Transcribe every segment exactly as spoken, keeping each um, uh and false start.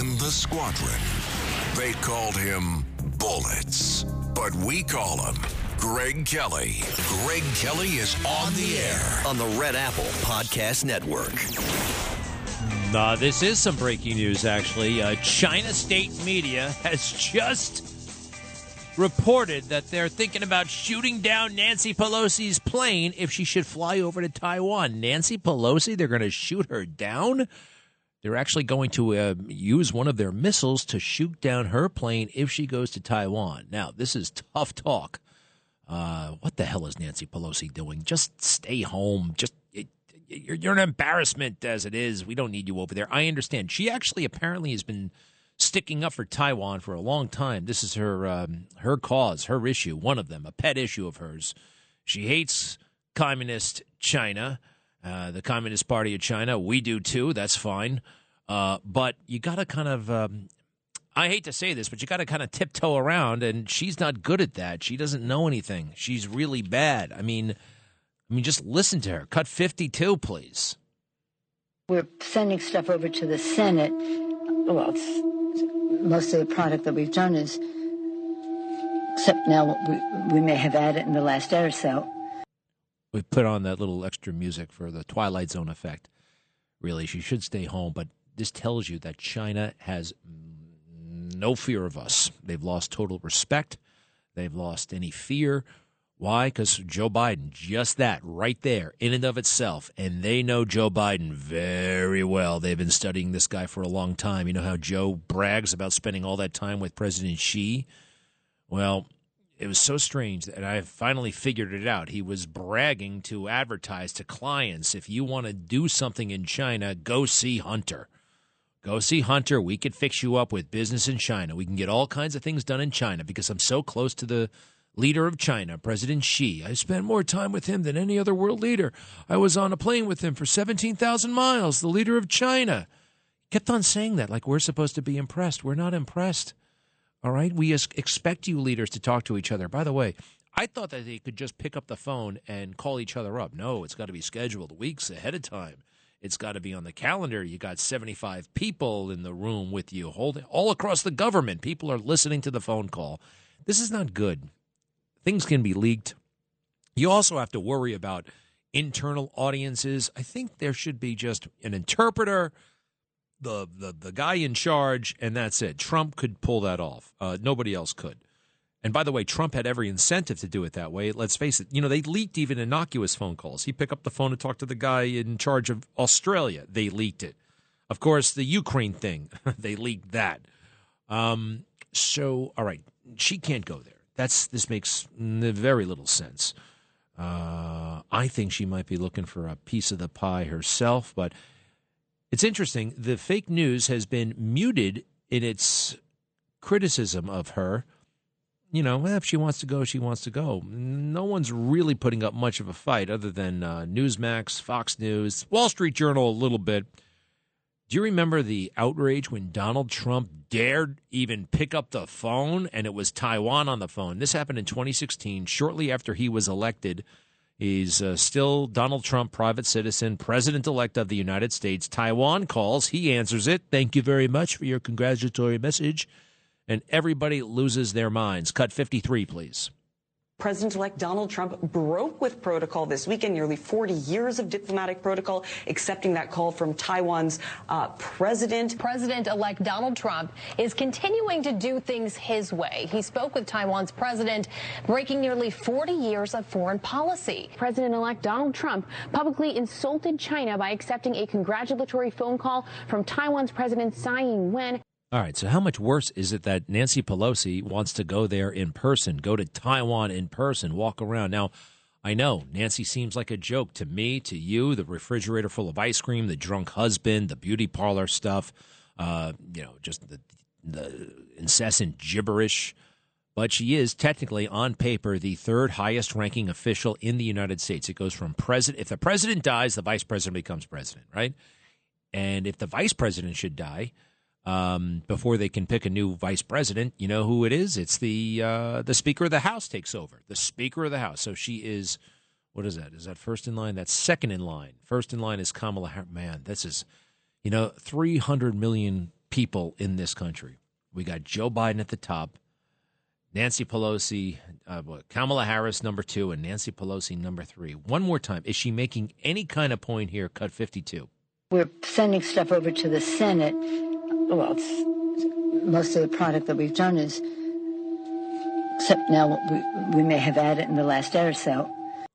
in the squadron. They called him Bullets, but we call him Greg Kelly. Greg Kelly is on the air on the Red Apple Podcast Network. Uh, this is some breaking news, actually. Uh, China State Media has just reported that they're thinking about shooting down Nancy Pelosi's plane if she should fly over to Taiwan. Nancy Pelosi, they're going to shoot her down? They're actually going to uh, use one of their missiles to shoot down her plane if she goes to Taiwan. Now, this is tough talk. Uh, what the hell is Nancy Pelosi doing? Just stay home. Just it, you're, you're an embarrassment as it is. We don't need you over there. I understand. She actually apparently has been sticking up for Taiwan for a long time. This is her um, her cause, her issue, one of them, a pet issue of hers. She hates communist China, uh, the Communist Party of China. We do too. That's fine. Uh, but you got to kind of, um, I hate to say this, but you got to kind of tiptoe around, and she's not good at that. She doesn't know anything. She's really bad. I mean, I mean, just listen to her. Cut fifty-two, please. We're sending stuff over to the Senate. Well, it's, most of the product that we've done is, except now we, we may have added in the last day or so. We put on that little extra music for the Twilight Zone effect. Really, she should stay home, but this tells you that China has no fear of us. They've lost total respect. They've lost any fear. Why? Because Joe Biden, just that right there in and of itself. And they know Joe Biden very well. They've been studying this guy for a long time. You know how Joe brags about spending all that time with President Xi? Well, it was so strange that I finally figured it out. He was bragging to advertise to clients, if you want to do something in China, go see Hunter. Go see Hunter. We could fix you up with business in China. We can get all kinds of things done in China because I'm so close to the leader of China, President Xi. I spent more time with him than any other world leader. I was on a plane with him for seventeen thousand miles, the leader of China. Kept on saying that like we're supposed to be impressed. We're not impressed. All right? We expect you leaders to talk to each other. By the way, I thought that they could just pick up the phone and call each other up. No, it's got to be scheduled weeks ahead of time. It's got to be on the calendar. You got seventy-five people in the room with you, holding all across the government. People are listening to the phone call. This is not good. Things can be leaked. You also have to worry about internal audiences. I think there should be just an interpreter, the the, the guy in charge, and that's it. Trump could pull that off. Uh, nobody else could. And by the way, Trump had every incentive to do it that way. Let's face it. You know, they leaked even innocuous phone calls. He picked up the phone and talked to the guy in charge of Australia. They leaked it. Of course, the Ukraine thing, they leaked that. Um, so, all right, she can't go there. That's this makes very little sense. Uh, I think she might be looking for a piece of the pie herself, but it's interesting. The fake news has been muted in its criticism of her. You know, well, if she wants to go, she wants to go. No one's really putting up much of a fight other than uh, Newsmax, Fox News, Wall Street Journal a little bit. Do you remember the outrage when Donald Trump dared even pick up the phone and it was Taiwan on the phone? This happened in twenty sixteen, shortly after he was elected. He's uh, still Donald Trump, private citizen, president-elect of the United States. Taiwan calls. He answers it. Thank you very much for your congratulatory message. And everybody loses their minds. Cut fifty-three, please. President-elect Donald Trump broke with protocol this weekend, nearly forty years of diplomatic protocol, accepting that call from Taiwan's uh, president. President-elect Donald Trump is continuing to do things his way. He spoke with Taiwan's president, breaking nearly forty years of foreign policy. President-elect Donald Trump publicly insulted China by accepting a congratulatory phone call from Taiwan's President Tsai Ing-wen. All right, so how much worse is it that Nancy Pelosi wants to go there in person, go to Taiwan in person, walk around? Now, I know Nancy seems like a joke to me, to you, the refrigerator full of ice cream, the drunk husband, the beauty parlor stuff, uh, you know, just the, the incessant gibberish. But she is technically, on paper, the third highest ranking official in the United States. It goes from president. If the president dies, the vice president becomes president, right? And if the vice president should die, Um, before they can pick a new vice president, you know who it is? It's the uh, the Speaker of the House takes over. The Speaker of the House. So she is, what is that? Is that first in line? That's second in line. First in line is Kamala Harris. Man, this is, you know, three hundred million people in this country. We got Joe Biden at the top, Nancy Pelosi, uh, Kamala Harris number two, and Nancy Pelosi number three. One more time. Is she making any kind of point here? Cut fifty-two. We're sending stuff over to the Senate. Well, it's, most of the product that we've done is, except now what we, we may have added in the last day or so.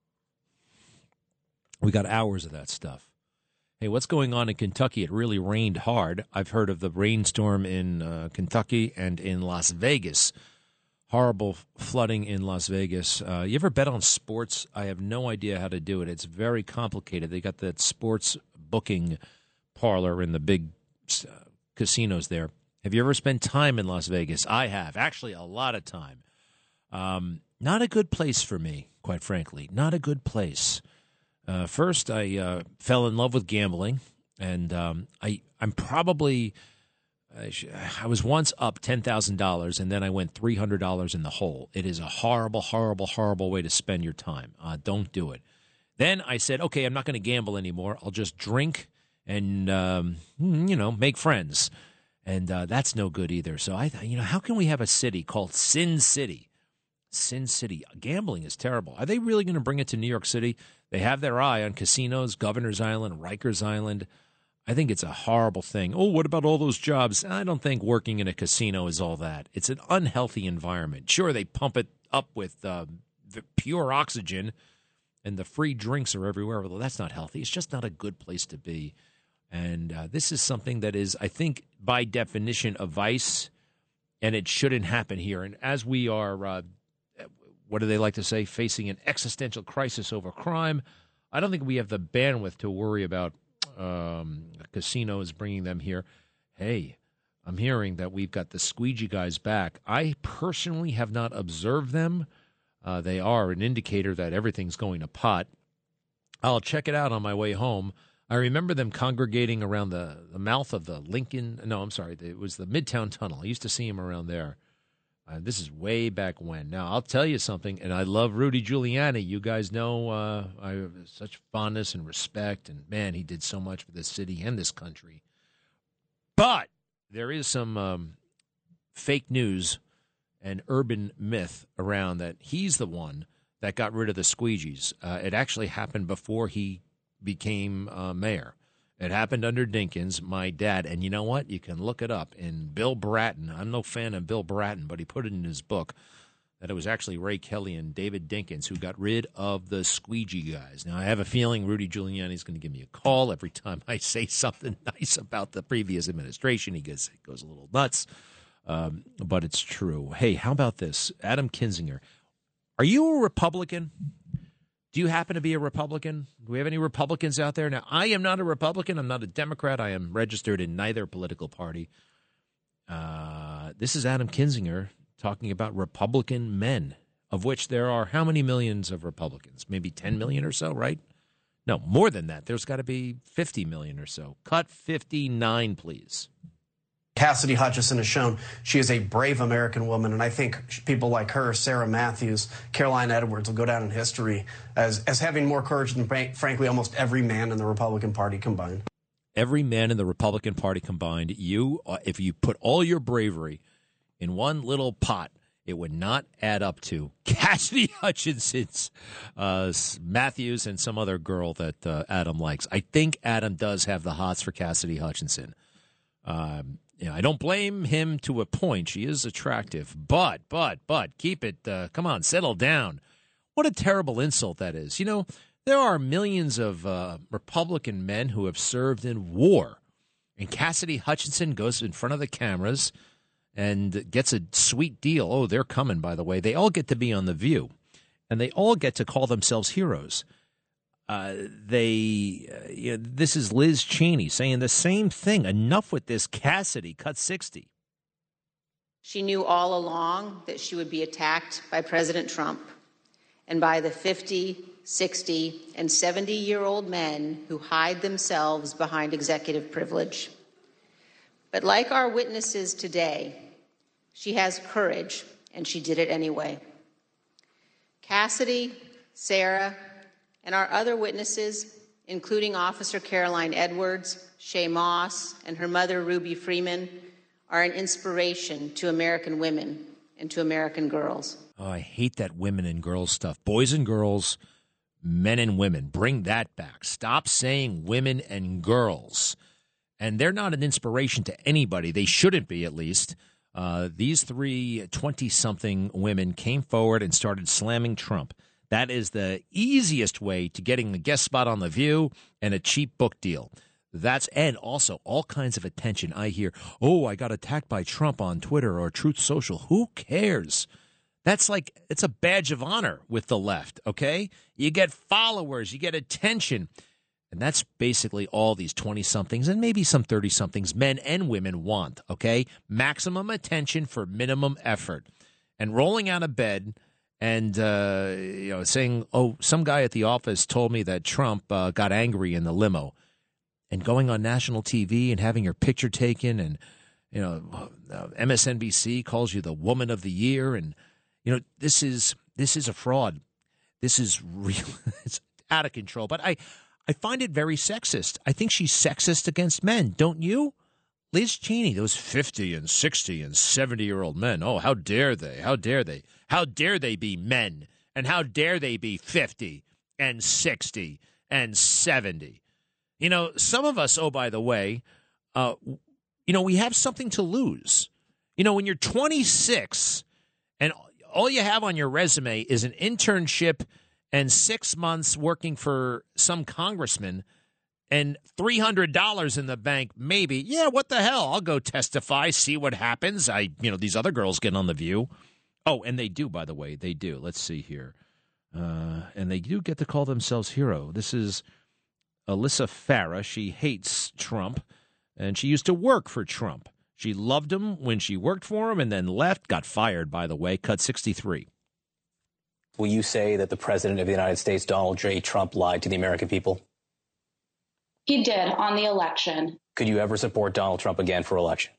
We got hours of that stuff. Hey, what's going on in Kentucky? It really rained hard. I've heard of the rainstorm in uh, Kentucky and in Las Vegas. Horrible flooding in Las Vegas. Uh, you ever bet on sports? I have no idea how to do it. It's very complicated. They got that sports booking parlor in the big uh, casinos there. Have you ever spent time in Las Vegas? I have. Actually, a lot of time. Um, not a good place for me, quite frankly. Not a good place. Uh, first, I uh, fell in love with gambling, and um, I, I'm probably I, sh- I was once up ten thousand dollars, and then I went three hundred dollars in the hole. It is a horrible, horrible, horrible way to spend your time. Uh, don't do it. Then I said, okay, I'm not going to gamble anymore. I'll just drink and, um, you know, make friends, and uh, that's no good either. So, I, you know, how can we have a city called Sin City? Sin City. Gambling is terrible. Are they really going to bring it to New York City? They have their eye on casinos, Governor's Island, Rikers Island. I think it's a horrible thing. Oh, what about all those jobs? I don't think working in a casino is all that. It's an unhealthy environment. Sure, they pump it up with uh, pure oxygen, and the free drinks are everywhere. Well, that's not healthy. It's just not a good place to be. And uh, this is something that is, I think, by definition, a vice, and it shouldn't happen here. And as we are... Uh, what do they like to say, facing an existential crisis over crime, I don't think we have the bandwidth to worry about um, casinos bringing them here. Hey, I'm hearing that we've got the squeegee guys back. I personally have not observed them. Uh, they are an indicator that everything's going to pot. I'll check it out on my way home. I remember them congregating around the, the mouth of the Lincoln. No, I'm sorry. It was the Midtown Tunnel. I used to see them around there. Uh, this is way back when. Now, I'll tell you something, and I love Rudy Giuliani. You guys know uh, I have such fondness and respect, and, man, he did so much for this city and this country. But there is some um, fake news and urban myth around that he's the one that got rid of the squeegees. Uh, it actually happened before he became uh, mayor. It happened under Dinkins, my dad. And you know what? You can look it up. And Bill Bratton, I'm no fan of Bill Bratton, but he put it in his book that it was actually Ray Kelly and David Dinkins who got rid of the squeegee guys. Now, I have a feeling Rudy Giuliani is going to give me a call every time I say something nice about the previous administration. He goes, goes a little nuts, um, but it's true. Hey, how about this? Adam Kinzinger, are you a Republican? Do you happen to be a Republican? Do we have any Republicans out there? Now, I am not a Republican. I'm not a Democrat. I am registered in neither political party. Uh, this is Adam Kinzinger talking about Republican men, of which there are how many millions of Republicans? Maybe ten million or so, right? No, more than that. There's got to be fifty million or so. Cut fifty-nine, please. Cassidy Hutchinson has shown she is a brave American woman, and I think people like her, Sarah Matthews, Caroline Edwards, will go down in history as, as having more courage than, frankly, almost every man in the Republican Party combined. Every man in the Republican Party combined, you, if you put all your bravery in one little pot, it would not add up to Cassidy Hutchinson's, uh, Matthews, and some other girl that uh, Adam likes. I think Adam does have the hots for Cassidy Hutchinson. Um, you know, I don't blame him to a point. She is attractive, but, but, but, keep it, uh, come on, settle down. What a terrible insult that is. You know, there are millions of uh, Republican men who have served in war, and Cassidy Hutchinson goes in front of the cameras and gets a sweet deal. Oh, they're coming, by the way. They all get to be on The View, and they all get to call themselves heroes. Uh, they, uh, you know, this is Liz Cheney saying the same thing. Enough with this, Cassidy. Cut sixty. She knew all along that she would be attacked by President Trump and by the fifty, sixty, and seventy-year-old men who hide themselves behind executive privilege. But like our witnesses today, she has courage, and she did it anyway. Cassidy, Sarah, and our other witnesses, including Officer Caroline Edwards, Shay Moss, and her mother, Ruby Freeman, are an inspiration to American women and to American girls. Oh, I hate that women and girls stuff. Boys and girls, men and women. Bring that back. Stop saying women and girls. And they're not an inspiration to anybody. They shouldn't be, at least. Uh, these three twenty-something women came forward and started slamming Trump. That is the easiest way to getting a guest spot on The View and a cheap book deal. That's and also all kinds of attention. I hear, oh, I got attacked by Trump on Twitter or Truth Social. Who cares? That's like, it's a badge of honor with the left, okay? You get followers, you get attention. And that's basically all these twenty-somethings and maybe some thirty-somethings, men and women, want, okay? Maximum attention for minimum effort. And rolling out of bed and, uh, you know, saying, oh, some guy at the office told me that Trump uh, got angry in the limo. And going on national T V and having your picture taken and, you know, uh, M S N B C calls you the woman of the year. And, you know, this is this is a fraud. This is real. It's out of control. But I, I find it very sexist. I think she's sexist against men. Don't you? Liz Cheney, those fifty and sixty and seventy-year-old men. Oh, how dare they? How dare they? How dare they be men? And how dare they be fifty and sixty and seventy? You know, some of us, oh, by the way, uh, you know, we have something to lose. You know, when you're twenty-six and all you have on your resume is an internship and six months working for some congressman and three hundred dollars in the bank, maybe, yeah, what the hell? I'll go testify, see what happens. I, you know, these other girls get on The View. Oh, and they do, by the way, they do. Let's see here. Uh, and they do get to call themselves hero. This is Alyssa Farah. She hates Trump, and she used to work for Trump. She loved him when she worked for him and then left, got fired, by the way, cut sixty-three. Will you say that the president of the United States, Donald J. Trump, lied to the American people? He did on the election. Could you ever support Donald Trump again for election?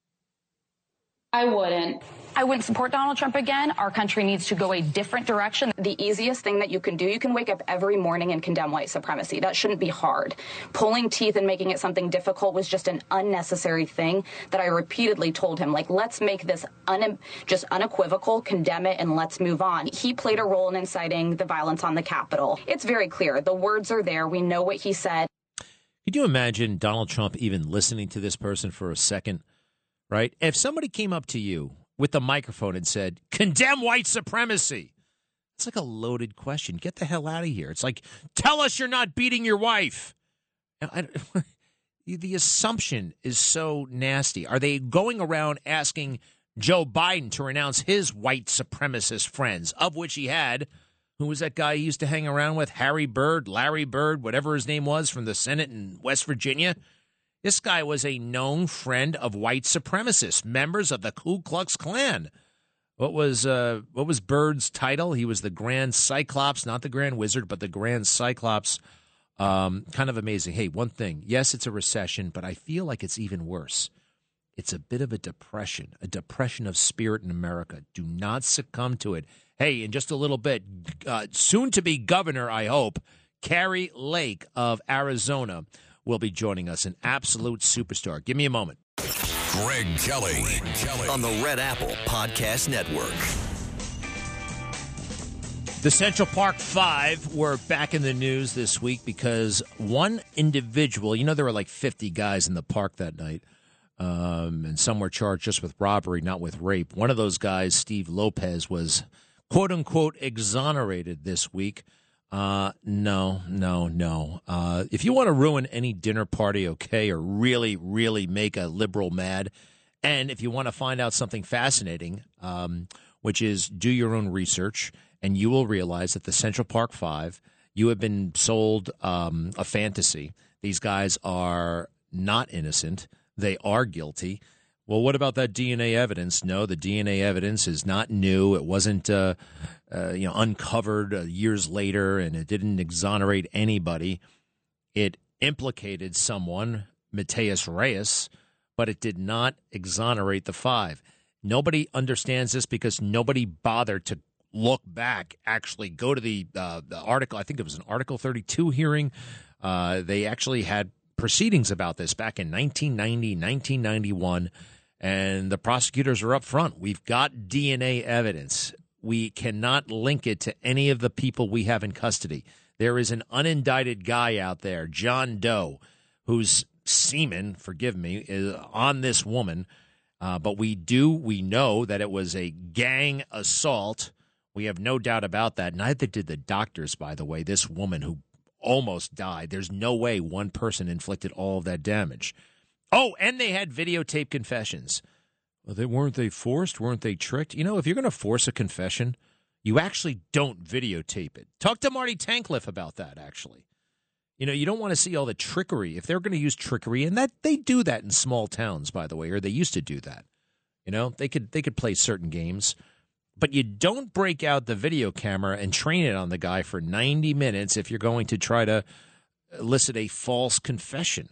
I wouldn't. I wouldn't support Donald Trump again. Our country needs to go a different direction. The easiest thing that you can do, you can wake up every morning and condemn white supremacy. That shouldn't be hard. Pulling teeth and making it something difficult was just an unnecessary thing that I repeatedly told him, like, let's make this un- just unequivocal, condemn it, and let's move on. He played a role in inciting the violence on the Capitol. It's very clear. The words are there. We know what he said. Could you imagine Donald Trump even listening to this person for a second, right? If somebody came up to you with the microphone and said, condemn white supremacy. It's like a loaded question. Get the hell out of here. It's like, tell us you're not beating your wife. I, I, the assumption is so nasty. Are they going around asking Joe Biden to renounce his white supremacist friends, of which he had, who was that guy he used to hang around with, Harry Byrd, Larry Byrd, whatever his name was, from the Senate in West Virginia? This guy was a known friend of white supremacists, members of the Ku Klux Klan. What was uh, what was Byrd's title? He was the Grand Cyclops, not the Grand Wizard, but the Grand Cyclops. Um, kind of amazing. Hey, one thing. Yes, it's a recession, but I feel like it's even worse. It's a bit of a depression, a depression of spirit in America. Do not succumb to it. Hey, in just a little bit, uh, soon-to-be governor, I hope, Kari Lake of Arizona will be joining us, an absolute superstar. Give me a moment. Greg Kelly, Greg Kelly. On the Red Apple Podcast Network. The Central Park Five were back in the news this week because one individual, you know, there were like fifty guys in the park that night, um, and some were charged just with robbery, not with rape. One of those guys, Steve Lopez, was quote-unquote exonerated this week. Uh, no, no, no. Uh, if you want to ruin any dinner party, okay, or really, really make a liberal mad, and if you want to find out something fascinating, um, which is do your own research, and you will realize that the Central Park Five, you have been sold um, a fantasy. These guys are not innocent. They are guilty. Well, what about that D N A evidence? No, the D N A evidence is not new. It wasn't, uh, uh, you know, uncovered uh, years later, and it didn't exonerate anybody. It implicated someone, Mateus Reyes, but it did not exonerate the five. Nobody understands this because nobody bothered to look back, actually go to the, uh, the article. I think it was an Article thirty-two hearing. Uh, they actually had proceedings about this back in nineteen ninety, nineteen ninety-one. And the prosecutors are up front. We've got D N A evidence. We cannot link it to any of the people we have in custody. There is an unindicted guy out there, John Doe, whose semen, forgive me, is on this woman. Uh, but we do, we know that it was a gang assault. We have no doubt about that. Neither did the doctors, by the way. This woman who almost died, there's no way one person inflicted all of that damage. Oh, and they had videotape confessions. Well, they, weren't they forced? Weren't they tricked? You know, if you're going to force a confession, you actually don't videotape it. Talk to Marty Tankleff about that, actually. You know, you don't want to see all the trickery. If they're going to use trickery, and that they do that in small towns, by the way, or they used to do that. You know, they could they could play certain games. But you don't break out the video camera and train it on the guy for ninety minutes if you're going to try to elicit a false confession.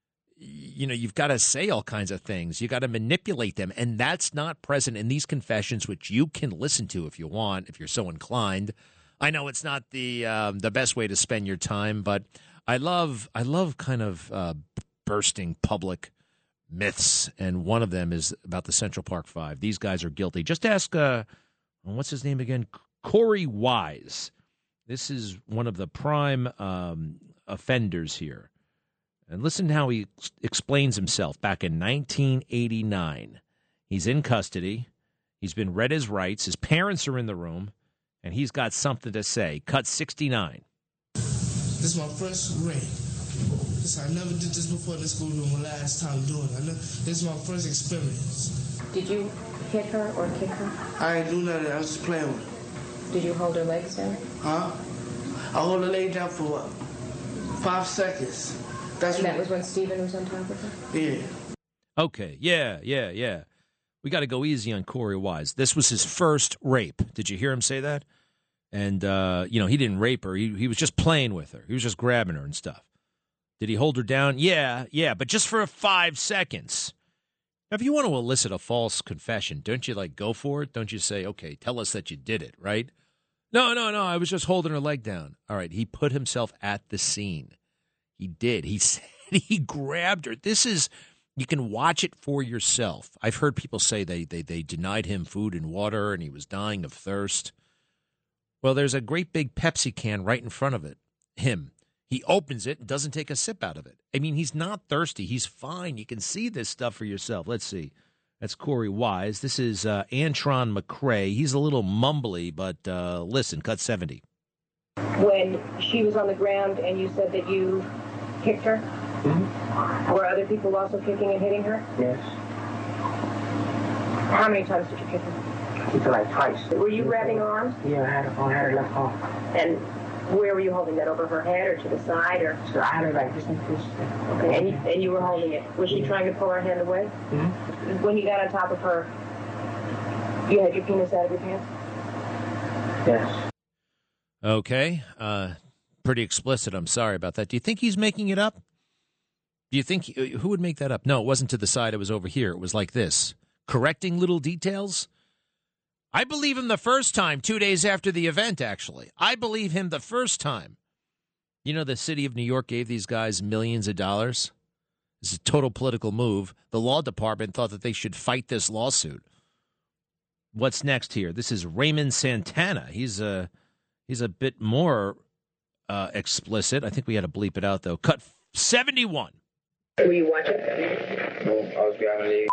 You know, you've got to say all kinds of things. You got to manipulate them. And that's not present in these confessions, which you can listen to if you want, if you're so inclined. I know it's not the um, the best way to spend your time, but I love I love kind of uh, bursting public myths. And one of them is about the Central Park Five. These guys are guilty. Just ask, uh, what's his name again? Corey Wise. This is one of the prime um, offenders here. And listen to how he ex- explains himself back in nineteen eighty-nine. He's in custody. He's been read his rights. His parents are in the room, and he's got something to say. Cut sixty-nine. This is my first rape. This, I never did this before in this school room. My last time doing it. I know, this is my first experience. Did you hit her or kick her? I ain't do nothing. I was just playing with her. Did you hold her legs down? Huh? I hold her leg down for what? Five seconds. That's and that was when Stephen was on top of her? Yeah. Okay, yeah, yeah, yeah. We got to go easy on Corey Wise. This was his first rape. Did you hear him say that? And, uh, you know, he didn't rape her. He, he was just playing with her. He was just grabbing her and stuff. Did he hold her down? Yeah, yeah, but just for five seconds. Now, if you want to elicit a false confession, don't you, like, go for it? Don't you say, okay, tell us that you did it, right? No, no, no, I was just holding her leg down. All right, he put himself at the scene. He did. He said he grabbed her. This is, you can watch it for yourself. I've heard people say they, they, they denied him food and water and he was dying of thirst. Well, there's a great big Pepsi can right in front of it. Him. He opens it and doesn't take a sip out of it. I mean, he's not thirsty. He's fine. You can see this stuff for yourself. Let's see. That's Corey Wise. This is uh, Antron McCray. He's a little mumbly, but uh, listen, cut seventy. When she was on the ground and you said that you kicked her, mm-hmm. were other people also kicking and hitting her? Yes. How many times did you kick her? She felt like twice. Were you grabbing her arms? Yeah, I had her, I had her left arm. And where were you holding that? Over her head or to the side? Or so I had her like this and this. Okay, and you, and you were holding it. Was she trying to pull her hand away? Mm-hmm. When you got on top of her, you had your penis out of your pants? Yes. Okay. Uh, pretty explicit. I'm sorry about that. Do you think he's making it up? Do you think, who would make that up? No, it wasn't to the side. It was over here. It was like this. Correcting little details? I believe him the first time, two days after the event, actually. I believe him the first time. You know, the city of New York gave these guys millions of dollars. This is a total political move. The law department thought that they should fight this lawsuit. What's next here? This is Raymond Santana. He's a, he's a bit more uh, explicit. I think we had to bleep it out, though. Cut seventy-one. Were you watching? No, I was grabbing the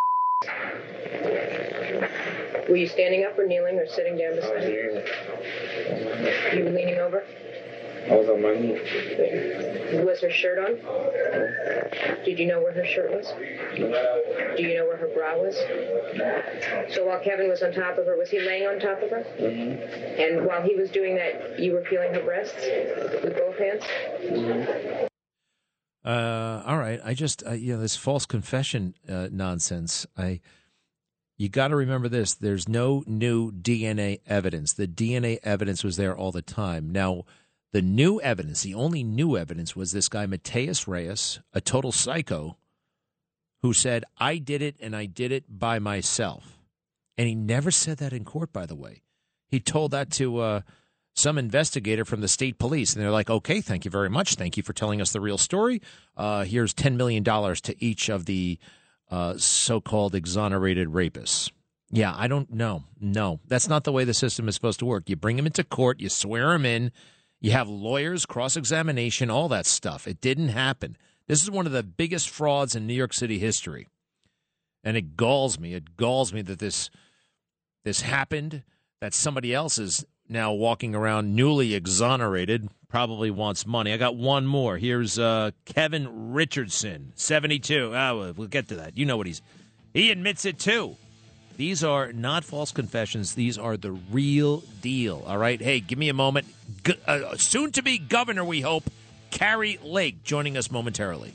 Were you standing up or kneeling or sitting down beside her? You were leaning over? I was on my knee. Was her shirt on? Did you know where her shirt was? Do you know where her bra was? So while Kevin was on top of her, was he laying on top of her? Mm-hmm. And while he was doing that, you were feeling her breasts with both hands? Mm-hmm. Uh, all right. I just, uh, you know, this false confession uh, nonsense. I, you got to remember this. There's no new D N A evidence. The D N A evidence was there all the time. Now, the new evidence, the only new evidence was this guy, Mateus Reyes, a total psycho, who said, I did it and I did it by myself. And he never said that in court, by the way. He told that to uh, some investigator from the state police. And they're like, okay, thank you very much. Thank you for telling us the real story. Uh, here's ten million dollars to each of the uh, so-called exonerated rapists. Yeah, I don't know. No, that's not the way the system is supposed to work. You bring them into court, you swear them in, you have lawyers, cross-examination, all that stuff. It didn't happen. This is one of the biggest frauds in New York City history. And it galls me. It galls me that this this happened, that somebody else is now walking around newly exonerated, probably wants money. I got one more. Here's uh, Kevin Richardson, seventy-two. Oh, we'll get to that. You know what he's... He admits it, too. These are not false confessions. These are the real deal, all right? Hey, give me a moment. G- uh, soon-to-be governor, we hope, Kari Lake, joining us momentarily.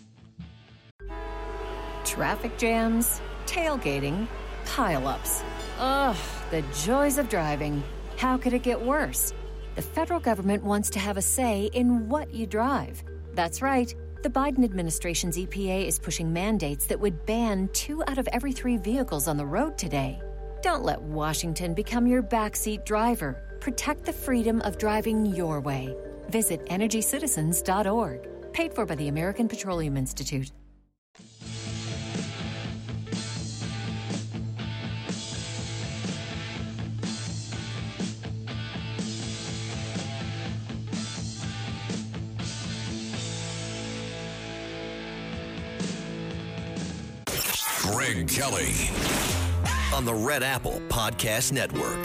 Traffic jams, tailgating, pile-ups. Ugh, the joys of driving. How could it get worse? The federal government wants to have a say in what you drive. That's right. The Biden administration's E P A is pushing mandates that would ban two out of every three vehicles on the road today. Don't let Washington become your backseat driver. Protect the freedom of driving your way. Visit energy citizens dot org. Paid for by the American Petroleum Institute. Greg Kelly on the Red Apple Podcast Network.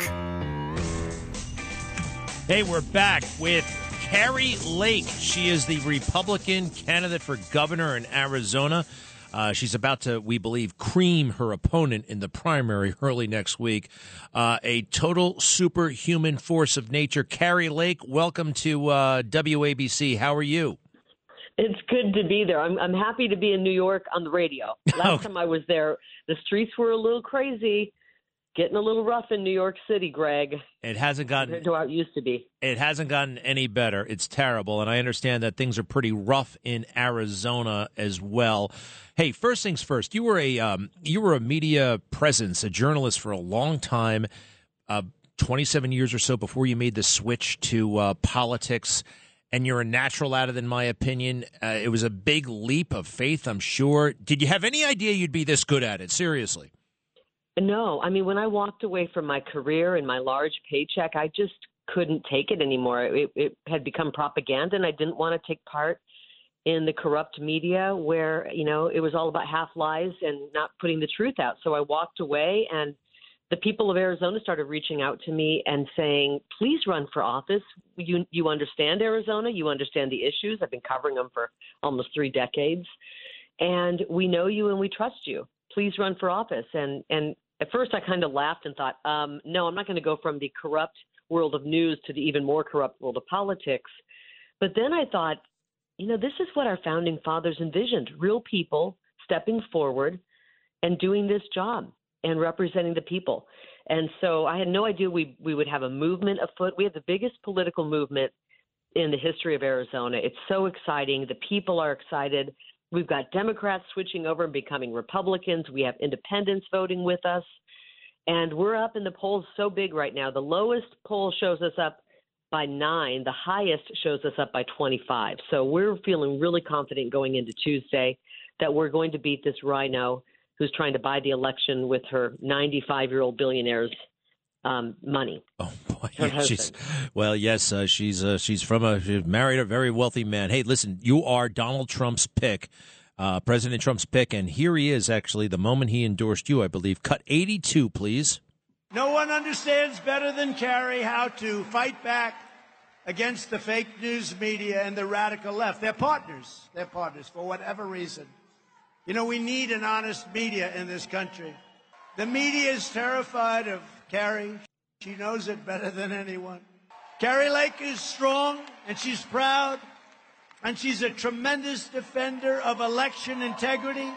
Hey, we're back with Kari Lake. She is the Republican candidate for governor in Arizona. Uh, she's about to, we believe, cream her opponent in the primary early next week. Uh, a total superhuman force of nature. Kari Lake, welcome to uh, W A B C. How are you? It's good to be there. I'm I'm happy to be in New York on the radio. Last oh. time I was there, the streets were a little crazy, getting a little rough in New York City, Greg. It hasn't gotten compared to how it used to be. It hasn't gotten any better. It's terrible, and I understand that things are pretty rough in Arizona as well. Hey, first things first. You were a um, you were a media presence, a journalist for a long time, uh, twenty-seven years or so before you made the switch to uh, politics. And you're a natural at it, in my opinion. Uh, it was a big leap of faith, I'm sure. Did you have any idea you'd be this good at it? Seriously. No. I mean, when I walked away from my career and my large paycheck, I just couldn't take it anymore. It, it had become propaganda, and I didn't want to take part in the corrupt media where, you know, it was all about half lies and not putting the truth out. So I walked away, and the people of Arizona started reaching out to me and saying, please run for office. You you understand Arizona. You understand the issues. I've been covering them for almost three decades. And we know you and we trust you. Please run for office. And, and at first I kind of laughed and thought, um, no, I'm not going to go from the corrupt world of news to the even more corrupt world of politics. But then I thought, you know, this is what our founding fathers envisioned, real people stepping forward and doing this job and representing the people. And so I had no idea we we would have a movement afoot. We have the biggest political movement in the history of Arizona. It's so exciting. The people are excited. We've got Democrats switching over and becoming Republicans. We have independents voting with us. And we're up in the polls so big right now. The lowest poll shows us up by nine. The highest shows us up by twenty-five. So we're feeling really confident going into Tuesday that we're going to beat this rhino who's trying to buy the election with her ninety-five-year-old billionaire's um, money. Oh boy, yeah, she's, well, yes, uh, she's uh, she's from a she's married a very wealthy man. Hey, listen, you are Donald Trump's pick, uh, President Trump's pick, and here he is. Actually, the moment he endorsed you, I believe. Cut eighty-two, please. No one understands better than Kari how to fight back against the fake news media and the radical left. They're partners. They're partners for whatever reason. You know, we need an honest media in this country. The media is terrified of Kari. She knows it better than anyone. Kari Lake is strong, and she's proud, and she's a tremendous defender of election integrity,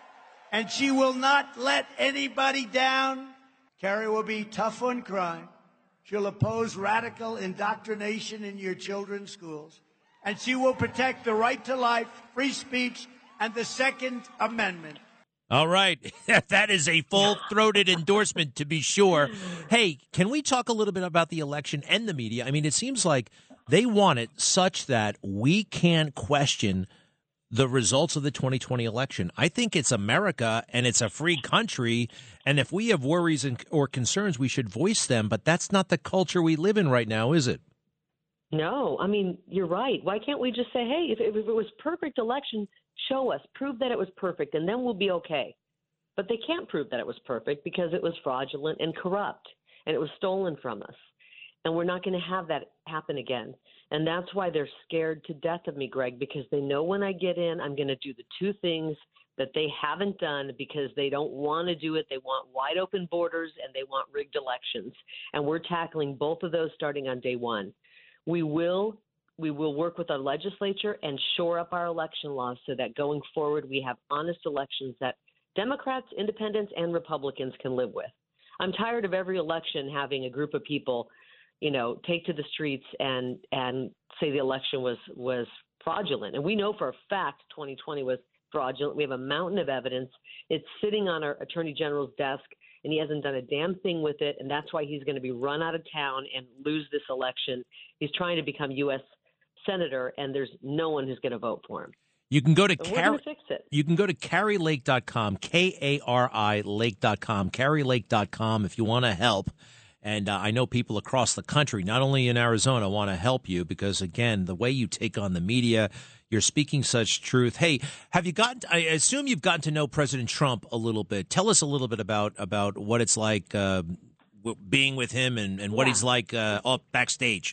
and she will not let anybody down. Kari will be tough on crime. She'll oppose radical indoctrination in your children's schools, and she will protect the right to life, free speech, and the Second Amendment. All right. That is a full-throated endorsement, to be sure. Hey, can we talk a little bit about the election and the media? I mean, it seems like they want it such that we can't question the results of the twenty twenty election. I think it's America and it's a free country. And if we have worries and, or concerns, we should voice them. But that's not the culture we live in right now, is it? No, I mean, you're right. Why can't we just say, hey, if, if it was perfect election, show us, prove that it was perfect, and then we'll be okay. But they can't prove that it was perfect because it was fraudulent and corrupt, and it was stolen from us. And we're not going to have that happen again. And that's why they're scared to death of me, Greg, because they know when I get in, I'm going to do the two things that they haven't done because they don't want to do it. They want wide open borders and they want rigged elections. And we're tackling both of those starting on day one. We will we will work with our legislature and shore up our election laws so that going forward we have honest elections that Democrats, independents, and Republicans can live with. I'm tired of every election having a group of people you know, take to the streets and and say the election was was fraudulent. And we know for a fact twenty twenty was fraudulent. We have a mountain of evidence. It's sitting on our Attorney General's desk, and he hasn't done a damn thing with it. And that's why he's going to be run out of town and lose this election. He's trying to become U S Senator, and there's no one who's going to vote for him. You can go to so Carrie, fix it. You can go to Kari Lake dot com, K A R I Lake dot com, Kari Lake dot com if you want to help. And uh, I know people across the country, not only in Arizona, want to help you because, again, the way you take on the media, you're speaking such truth. Hey, have you gotten – I assume you've gotten to know President Trump a little bit. Tell us a little bit about, about what it's like uh, being with him and, and what Yeah. he's like uh, up backstage.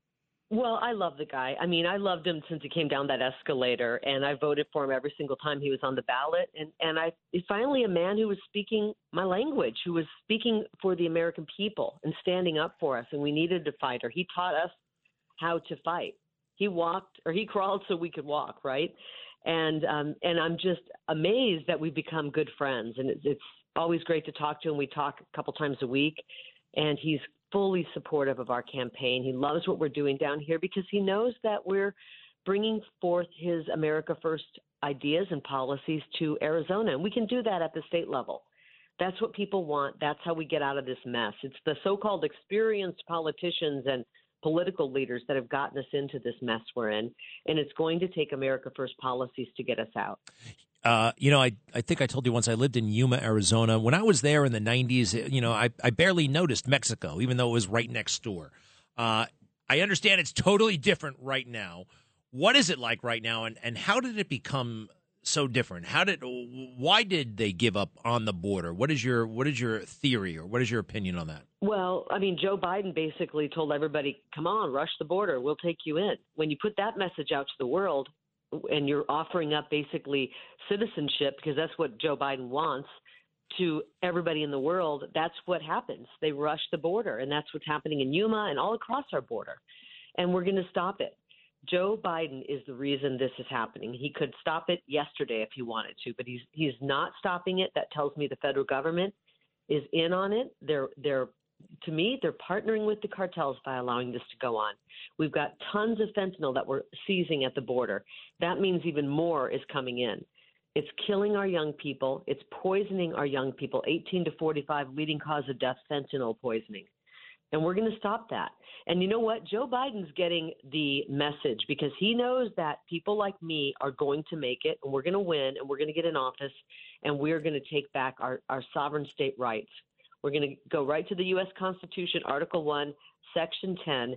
Well, I love the guy. I mean, I loved him since he came down that escalator, and I voted for him every single time he was on the ballot. And, and I finally a man who was speaking my language, who was speaking for the American people and standing up for us, and we needed to fight her. He taught us how to fight. He walked, or he crawled so we could walk, right? And um, and I'm just amazed that we've become good friends, and it's, it's always great to talk to him. We talk a couple times a week, and he's fully supportive of our campaign. He loves what we're doing down here because he knows that we're bringing forth his America First ideas and policies to Arizona. And we can do that at the state level. That's what people want. That's how we get out of this mess. It's the so-called experienced politicians and political leaders that have gotten us into this mess we're in. And it's going to take America First policies to get us out. Uh, you know, I, I think I told you once I lived in Yuma, Arizona. When I was there in the nineties, you know, I, I barely noticed Mexico, even though it was right next door. Uh, I understand it's totally different right now. What is it like right now, and, and how did it become so different? How did why did they give up on the border? What is your what is your theory or what is your opinion on that? Well, I mean, Joe Biden basically told everybody, come on, rush the border. We'll take you in. When you put that message out to the world, and you're offering up basically citizenship, because that's what Joe Biden wants, to everybody in the world, that's what happens. They rush the border, and that's what's happening in Yuma and all across our border. And we're going to stop it. Joe Biden is the reason this is happening. He could stop it yesterday if he wanted to, but he's he's not stopping it. That tells me the federal government is in on it. They're they're To me, they're partnering with the cartels by allowing this to go on. We've got tons of fentanyl that we're seizing at the border. That means even more is coming in. It's killing our young people. It's poisoning our young people. eighteen to forty-five, leading cause of death, fentanyl poisoning. And we're going to stop that. And you know what? Joe Biden's getting the message because he knows that people like me are going to make it, and we're going to win, and we're going to get in office, and we're going to take back our, our sovereign state rights. We're going to go right to the U S Constitution, Article one, Section ten.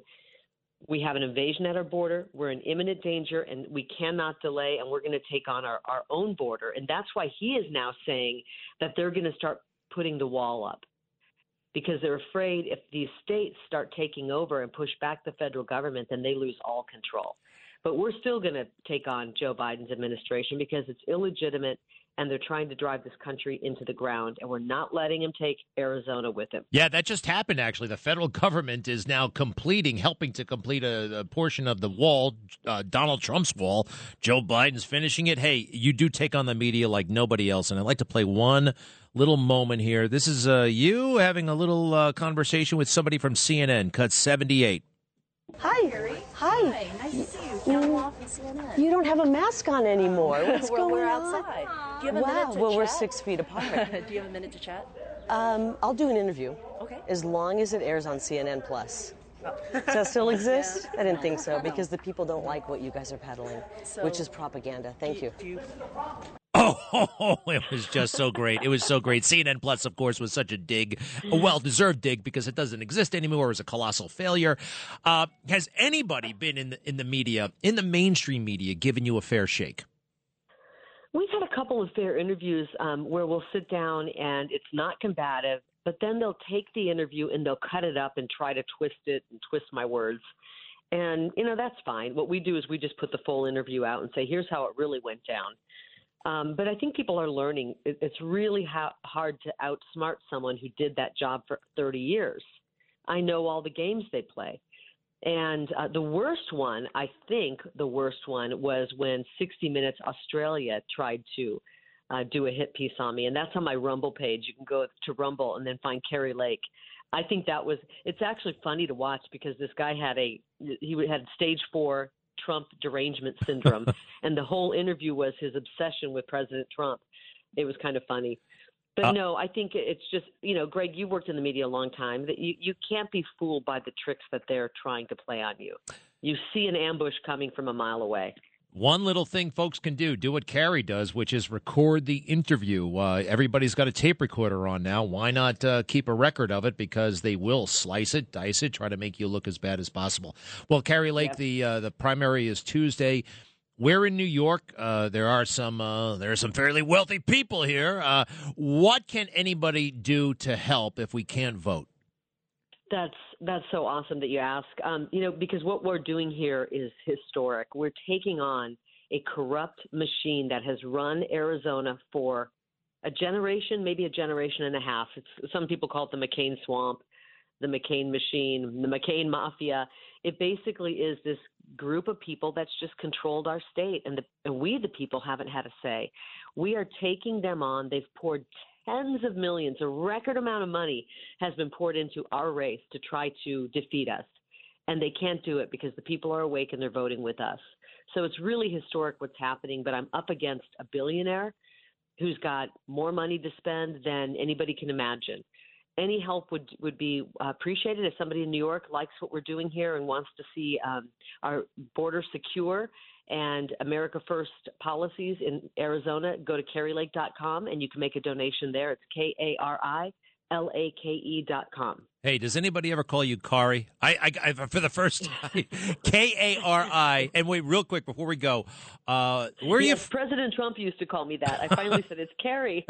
We have an invasion at our border. We're in imminent danger, and we cannot delay, and we're going to take on our, our own border. And that's why he is now saying that they're going to start putting the wall up, because they're afraid if these states start taking over and push back the federal government, then they lose all control. But we're still going to take on Joe Biden's administration because it's illegitimate, and they're trying to drive this country into the ground, and we're not letting him take Arizona with him. Yeah, that just happened, actually. The federal government is now completing, helping to complete a, a portion of the wall, uh, Donald Trump's wall. Joe Biden's finishing it. Hey, you do take on the media like nobody else, and I'd like to play one little moment here. This is uh, you having a little uh, conversation with somebody from C N N, cut seventy-eight. Hi. Hi. Hi. Nice to see you. Cal Wall from C N N. You don't have a mask on anymore. What's we're, going we're on? outside. Do you have a wow. minute to well, chat? We're six feet apart. Do you have a minute to chat? Um, I'll do an interview. Okay. As long as it airs on C N N Plus. Does that still exist? I didn't think so, because the people don't like what you guys are peddling, So- which is propaganda. Thank you. Oh, it was just so great. It was so great. C N N Plus, of course, was such a dig, a well-deserved dig, because it doesn't exist anymore. It was a colossal failure. Uh, has anybody been in the, in the media, in the mainstream media, given you a fair shake? We've had a couple of fair interviews um, where we'll sit down and it's not combative, but then they'll take the interview and they'll cut it up and try to twist it and twist my words. And, you know, that's fine. What we do is we just put the full interview out and say, here's how it really went down. Um, but I think people are learning. It, it's really ha- hard to outsmart someone who did that job for thirty years. I know all the games they play. And uh, the worst one, I think the worst one was when sixty minutes Australia tried to uh, do a hit piece on me. And that's on my Rumble page. You can go to Rumble and then find Kari Lake. I think that was – it's actually funny to watch because this guy had a – he had stage four Trump derangement syndrome. And the whole interview was his obsession with President Trump. It was kind of funny. But uh, no, I think it's just, you know, Greg, you worked in the media a long time, that you, you can't be fooled by the tricks that they're trying to play on you. You see an ambush coming from a mile away. One little thing folks can do, do what Kari does, which is record the interview. Uh, everybody's got a tape recorder on now. Why not uh, keep a record of it? Because they will slice it, dice it, try to make you look as bad as possible. Well, Kari Lake, yep. the uh, the primary is Tuesday. We're in New York. Uh, there are some uh, there are some fairly wealthy people here. Uh, what can anybody do to help if we can't vote? That's that's so awesome that you ask. Um, you know, because what we're doing here is historic. We're taking on a corrupt machine that has run Arizona for a generation, maybe a generation and a half. It's, some people call it the McCain swamp, the McCain machine, the McCain mafia. It basically is this group of people that's just controlled our state, and, the, and we, the people, haven't had a say. We are taking them on. They've poured tens of millions, a record amount of money has been poured into our race to try to defeat us. And they can't do it because the people are awake and they're voting with us. So it's really historic what's happening, but I'm up against a billionaire who's got more money to spend than anybody can imagine. Any help would, would be appreciated. If somebody in New York likes what we're doing here and wants to see um, our border secure and America First policies in Arizona, go to Kari Lake dot com and you can make a donation there. It's K A R I L A K E dot com. Hey, does anybody ever call you Kari? I, I, I for the first time, K A R I. And wait, real quick before we go, uh, where are yes, you? F- President Trump used to call me that. I finally said it's Kari,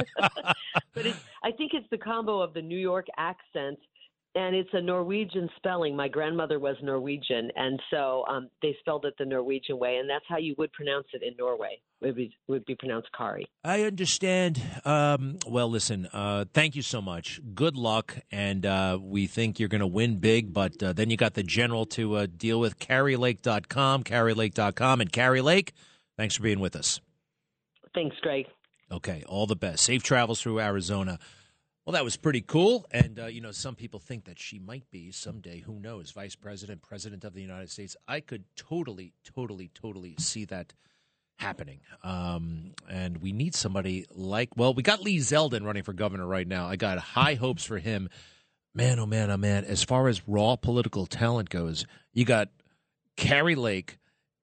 but it's, I think it's the combo of the New York accent. And it's a Norwegian spelling. My grandmother was Norwegian, and so um, they spelled it the Norwegian way, and that's how you would pronounce it in Norway. It would be, would be pronounced Kari. I understand. Um, well, listen, uh, thank you so much. Good luck, and uh, we think you're going to win big, but uh, then you got the general to uh, deal with. Kari Lake dot com, Kari Lake dot com, and Kari Lake, thanks for being with us. Thanks, Greg. Okay, all the best. Safe travels through Arizona. Well, that was pretty cool. And, uh, you know, some people think that she might be someday, who knows, vice president, president of the United States. I could totally, totally, totally see that happening. Um, and we need somebody like, well, we got Lee Zeldin running for governor right now. I got high hopes for him. Man, oh, man, oh, man. As far as raw political talent goes, you got Kari Lake.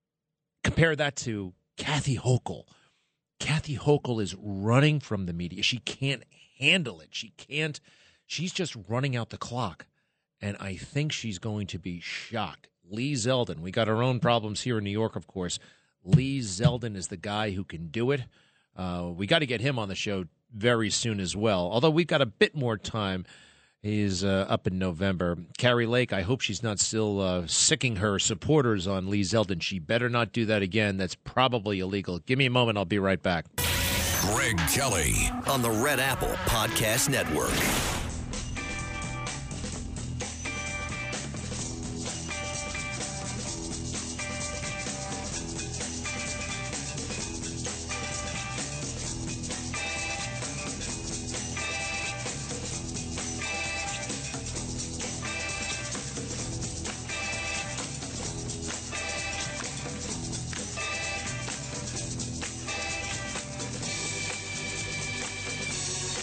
Compare that to Kathy Hochul. Kathy Hochul is running from the media. She can't handle it. She can't. She's just running out the clock. And I think she's going to be shocked. Lee Zeldin, we got our own problems here in New York, of course. Lee Zeldin is the guy who can do it. Uh, we got to get him on the show very soon as well, although we've got a bit more time. He's uh, up in November. Kari Lake, I hope she's not still uh, sicking her supporters on Lee Zeldin. She better not do that again. That's probably illegal. Give me a moment. I'll be right back. Greg Kelly on the Red Apple Podcast Network.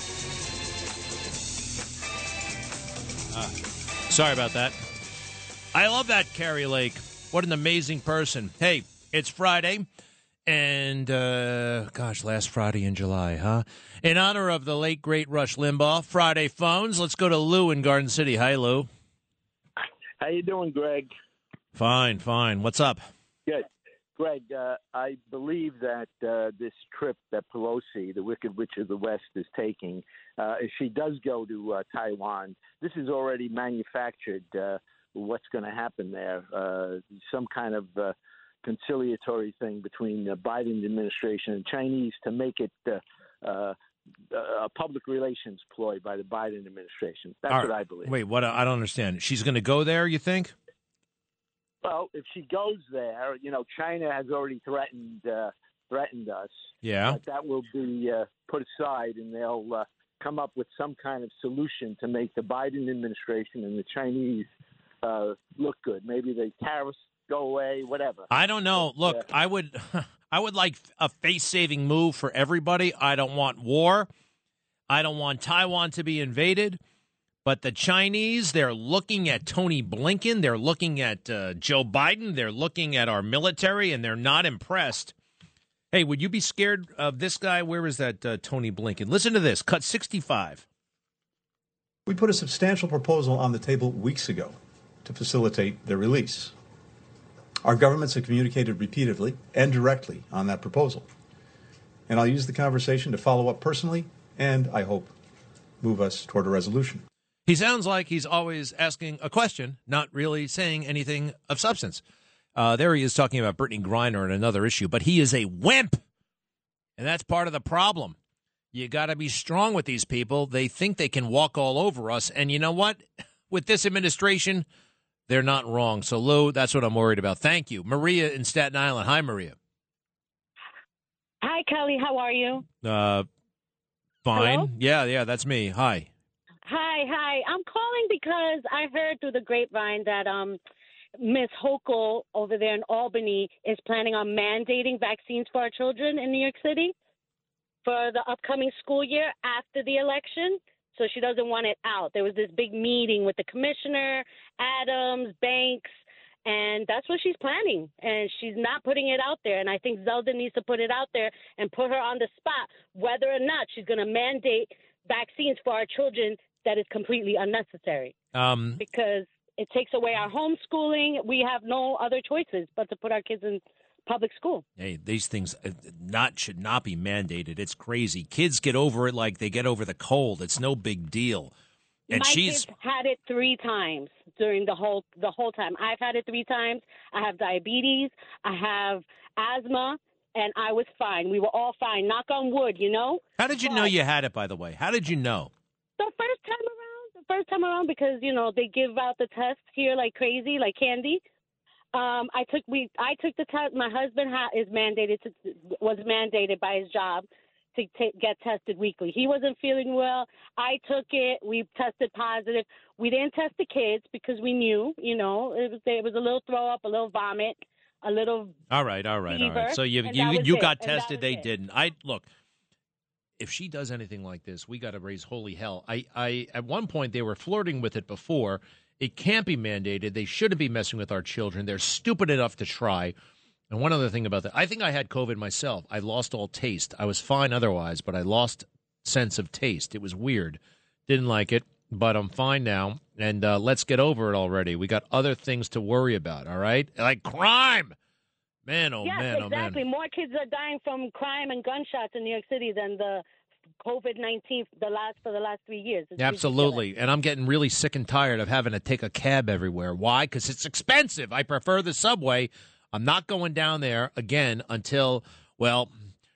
Sorry about that. I love that, Carrie Lake. What an amazing person. Hey, it's Friday, and, uh, gosh, last Friday in July, huh? In honor of the late, great Rush Limbaugh, Friday phones. Let's go to Lou in Garden City. Hi, Lou. How you doing, Greg? Fine, fine. What's up? Good. Greg, uh, I believe that uh, this trip that Pelosi, the Wicked Witch of the West, is taking, uh, if she does go to uh, Taiwan, this is already manufactured. Uh, what's going to happen there? Uh, some kind of uh, conciliatory thing between the Biden administration and Chinese to make it uh, uh, a public relations ploy by the Biden administration. That's All what right. I believe. Wait, what? I don't understand. She's going to go there, you think? Well, if she goes there, you know, China has already threatened uh, threatened us. Yeah. But that will be uh, put aside, and they'll uh, come up with some kind of solution to make the Biden administration and the Chinese uh, look good. Maybe the tariffs go away, whatever. I don't know. But, Look, uh, I would, I would like a face-saving move for everybody. I don't want war. I don't want Taiwan to be invaded. But the Chinese, they're looking at Tony Blinken. They're looking at uh, Joe Biden. They're looking at our military, and they're not impressed. Hey, would you be scared of this guy? Where is that uh, Tony Blinken? Listen to this. Cut sixty-five. We put a substantial proposal on the table weeks ago to facilitate their release. Our governments have communicated repeatedly and directly on that proposal. And I'll use the conversation to follow up personally and, I hope, move us toward a resolution. He sounds like he's always asking a question, not really saying anything of substance. Uh, there he is talking about Brittany Griner and another issue, but he is a wimp, and that's part of the problem. You got to be strong with these people. They think they can walk all over us, and you know what? With this administration, they're not wrong. So, Lou, that's what I'm worried about. Thank you. Maria in Staten Island. Hi, Maria. Hi, Kelly. How are you? Uh, fine. Hello? Yeah, yeah, that's me. Hi. Hi, hi. I'm calling because I heard through the grapevine that um, Miss Hochul over there in Albany is planning on mandating vaccines for our children in New York City for the upcoming school year after the election. So she doesn't want it out. There was this big meeting with the commissioner, Adams, Banks, and that's what she's planning. And she's not putting it out there. And I think Zeldin needs to put it out there and put her on the spot whether or not she's going to mandate vaccines for our children. That is completely unnecessary um, because it takes away our homeschooling. We have no other choices but to put our kids in public school. Hey, these things uh, not should not be mandated. It's crazy. Kids get over it like they get over the cold. It's no big deal. And My she's kids had it three times during the whole the whole time. I've had it three times. I have diabetes. I have asthma. And I was fine. We were all fine. Knock on wood, you know? How did you but know you had it, by the way? How did you know? The first time around, the first time around, because, you know, they give out the tests here like crazy, like candy. Um, I took we I took the test. My husband ha- is mandated to was mandated by his job to t- get tested weekly. He wasn't feeling well. I took it. We tested positive. We didn't test the kids because we knew, you know, it was it was a little throw up, a little vomit, a little. All right, all right, all fever, right. So you and you that was you it, got and that tested. was They it. didn't. I look. If she does anything like this, we got to raise holy hell. I, I at one point they were flirting with it before. It can't be mandated. They shouldn't be messing with our children. They're stupid enough to try. And one other thing about that, I think I had COVID myself. I lost all taste. I was fine otherwise, but I lost sense of taste. It was weird. Didn't like it, but I'm fine now. And uh, let's get over it already. We got other things to worry about, all right? Like crime. Man, oh, yes, man, oh, man. exactly. More kids are dying from crime and gunshots in New York City than the COVID nineteen the last for the last three years. It's Absolutely. ridiculous. And I'm getting really sick and tired of having to take a cab everywhere. Why? Because it's expensive. I prefer the subway. I'm not going down there again until, well,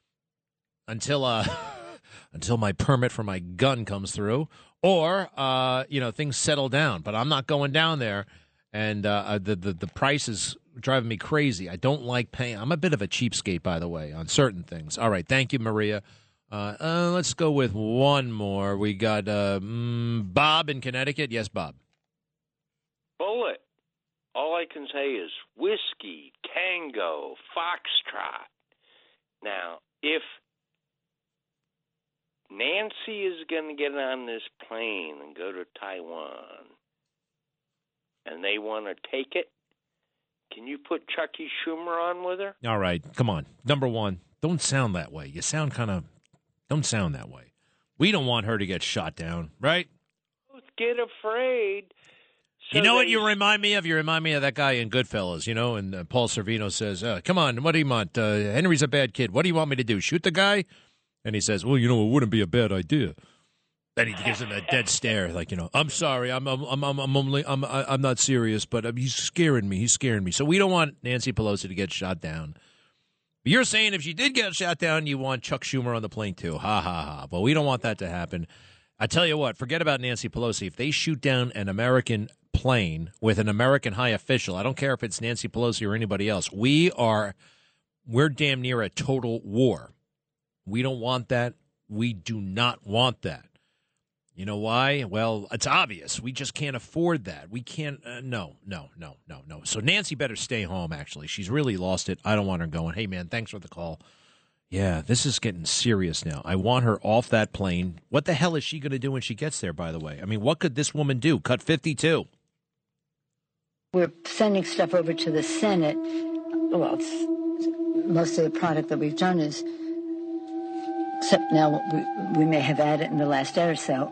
until uh, until my permit for my gun comes through or, uh, you know, things settle down. But I'm not going down there. And uh, the, the, the price is driving me crazy. I don't like paying. I'm a bit of a cheapskate, by the way, on certain things. All right. Thank you, Maria. Uh, uh, let's go with one more. We got uh, mm, Bob in Connecticut. Yes, Bob. Bullet. All I can say is whiskey, tango, foxtrot. Now, if Nancy is going to get on this plane and go to Taiwan, and they want to take it, can you put Chucky Schumer on with her? All right, come on. Number one, don't sound that way. You sound kind of, don't sound that way. We don't want her to get shot down, right? Get afraid. So you know they, what you remind me of? You remind me of that guy in Goodfellas, you know, and uh, Paul Sorvino says, uh, come on, what do you want? Uh, Henry's a bad kid. What do you want me to do, shoot the guy? And he says, well, you know, it wouldn't be a bad idea. Then he gives him a dead stare, like, you know, I'm sorry, I'm I'm I'm I'm I'm only I'm I'm not serious, but um, he's scaring me. He's scaring me. So we don't want Nancy Pelosi to get shot down. But you're saying if she did get shot down, you want Chuck Schumer on the plane too. Ha ha ha. But we don't want that to happen. I tell you what, forget about Nancy Pelosi. If they shoot down an American plane with an American high official, I don't care if it's Nancy Pelosi or anybody else, we are we're damn near a total war. We don't want that. We do not want that. You know why? Well, it's obvious. We just can't afford that. We can't. Uh, no, no, no, no, no. So Nancy better stay home, actually. She's really lost it. I don't want her going, hey, man, thanks for the call. Yeah, this is getting serious now. I want her off that plane. What the hell is she going to do when she gets there, by the way? I mean, what could this woman do? Cut fifty-two. We're sending stuff over to the Senate. Well, it's, most of the product that we've done is, except now we, we may have added in the last day or so.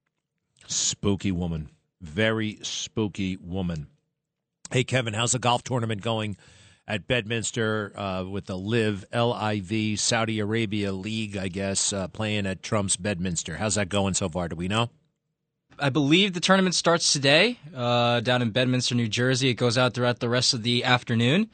Spooky woman. Very spooky woman. Hey, Kevin, how's the golf tournament going at Bedminster uh, with the Live, L I V, Saudi Arabia League, I guess, uh, playing at Trump's Bedminster? How's that going so far? Do we know? I believe the tournament starts today uh, down in Bedminster, New Jersey. It goes out throughout the rest of the afternoon.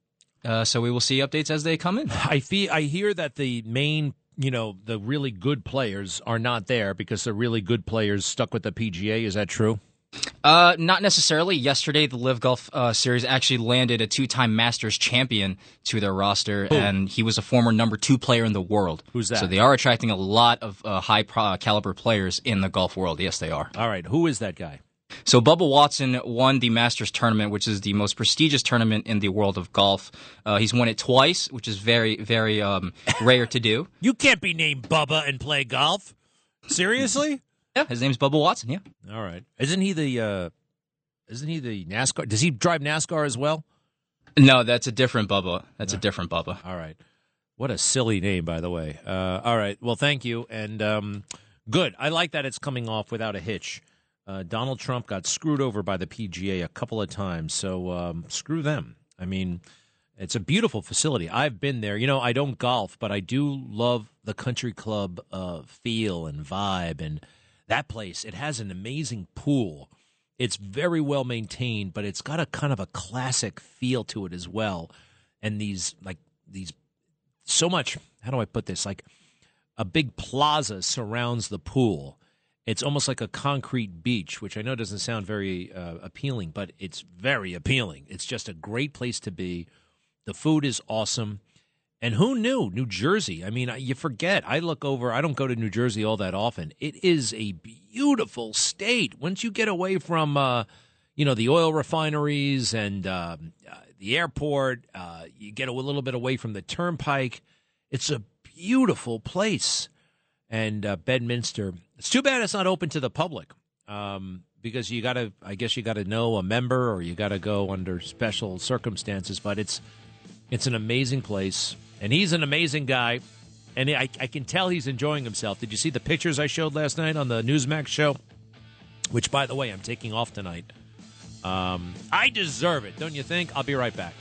Uh, so we will see updates as they come in. I feel, I hear that the main you know, the really good players are not there because the really good players stuck with the P G A. Is that true? Uh, not necessarily. Yesterday, the Live Golf uh, Series actually landed a two-time Masters champion to their roster, Who? and he was a former number two player in the world. Who's that? So they are attracting a lot of uh, high-caliber players in the golf world. Yes, they are. All right. Who is that guy? So Bubba Watson won the Masters tournament, which is the most prestigious tournament in the world of golf. Uh, he's won it twice, which is very, very um, rare to do. You can't be named Bubba and play golf. Seriously? Yeah, his name's Bubba Watson. Yeah. All right. Isn't he the? Uh, isn't he the NASCAR? Does he drive NASCAR as well? No, that's a different Bubba. That's no. a different Bubba. All right. What a silly name, by the way. Uh, all right. Well, thank you, and um, good. I like that it's coming off without a hitch. Uh, Donald Trump got screwed over by the P G A a couple of times, so um, screw them. I mean, it's a beautiful facility. I've been there. You know, I don't golf, but I do love the country club uh, feel and vibe, and that place. It has an amazing pool. It's very well maintained, but it's got a kind of a classic feel to it as well. And these, like, these, so much, how do I put this? Like, a big plaza surrounds the pool. It's almost like a concrete beach, which I know doesn't sound very uh, appealing, but it's very appealing. It's just a great place to be. The food is awesome. And who knew? New Jersey. I mean, you forget. I look over. I don't go to New Jersey all that often. It is a beautiful state. Once you get away from, uh, you know, the oil refineries and uh, uh, the airport, uh, you get a little bit away from the turnpike. It's a beautiful place. And uh, Bedminster, it's too bad it's not open to the public um, because you got to, I guess you got to know a member or you got to go under special circumstances. But it's it's an amazing place, and he's an amazing guy, and I, I can tell he's enjoying himself. Did you see the pictures I showed last night on the Newsmax show? Which, by the way, I'm taking off tonight. Um, I deserve it, don't you think? I'll be right back.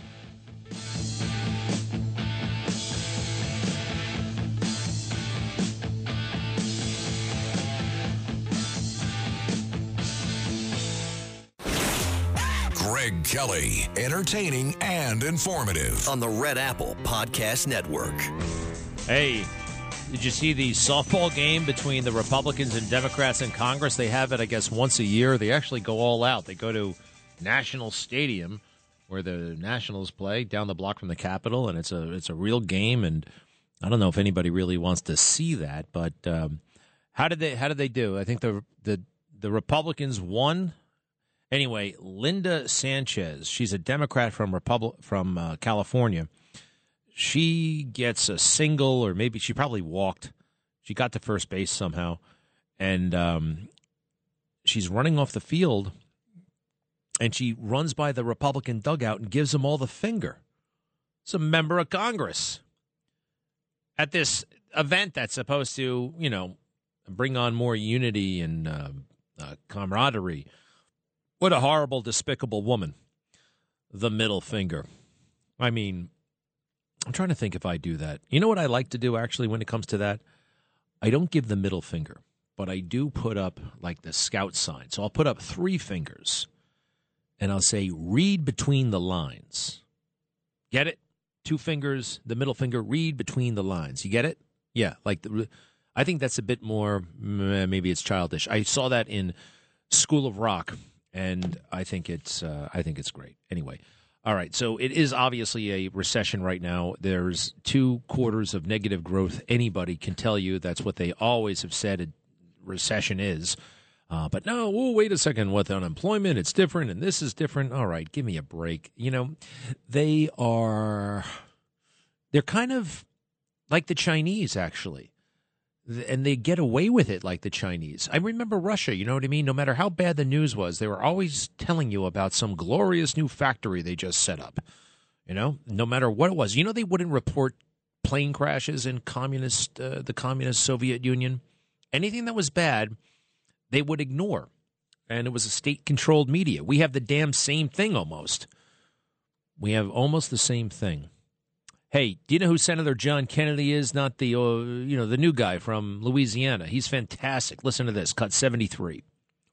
Greg Kelly, entertaining and informative on the Red Apple Podcast Network. Hey, did you see the softball game between the Republicans and Democrats in Congress? They have it, I guess, once a year. They actually go all out. They go to National Stadium, where the Nationals play, down the block from the Capitol, and it's a it's a real game. And I don't know if anybody really wants to see that, but um, how did they how did they do? I think the the the Republicans won. Anyway, Linda Sanchez, she's a Democrat from Republic from uh, California. She gets a single, or maybe she probably walked. She got to first base somehow, and um, she's running off the field. and she runs by the Republican dugout and gives them all the finger. It's a member of Congress at this event that's supposed to, you know, bring on more unity and uh, uh, camaraderie. What a horrible, despicable woman. The middle finger. I mean, I'm trying to think if I do that. You know what I like to do, actually, when it comes to that? I don't give the middle finger, but I do put up, like, the scout sign. So I'll put up three fingers, and I'll say, read between the lines. Get it? Two fingers, the middle finger, read between the lines. You get it? Yeah, like, the, I think that's a bit more, maybe it's childish. I saw that in School of Rock, and I think it's uh, I think it's great. Anyway, all right, so it is obviously a recession right now. There's two quarters of negative growth. Anybody can tell you that's what they always have said a recession is. Uh, but no, oh, wait a second, with unemployment, it's different, and this is different. All right, give me a break. You know, they are, they're kind of like the Chinese, actually. And they get away with it like the Chinese. I remember Russia, you know what I mean? No matter how bad the news was, they were always telling you about some glorious new factory they just set up. You know, no matter what it was. You know, they wouldn't report plane crashes in communist, uh, the communist Soviet Union. Anything that was bad, they would ignore. And it was a state-controlled media. We have the damn same thing almost. We have almost the same thing. Hey, do you know who Senator John Kennedy is? Not the, uh, you know, the new guy from Louisiana. He's fantastic. Listen to this, cut seventy-three.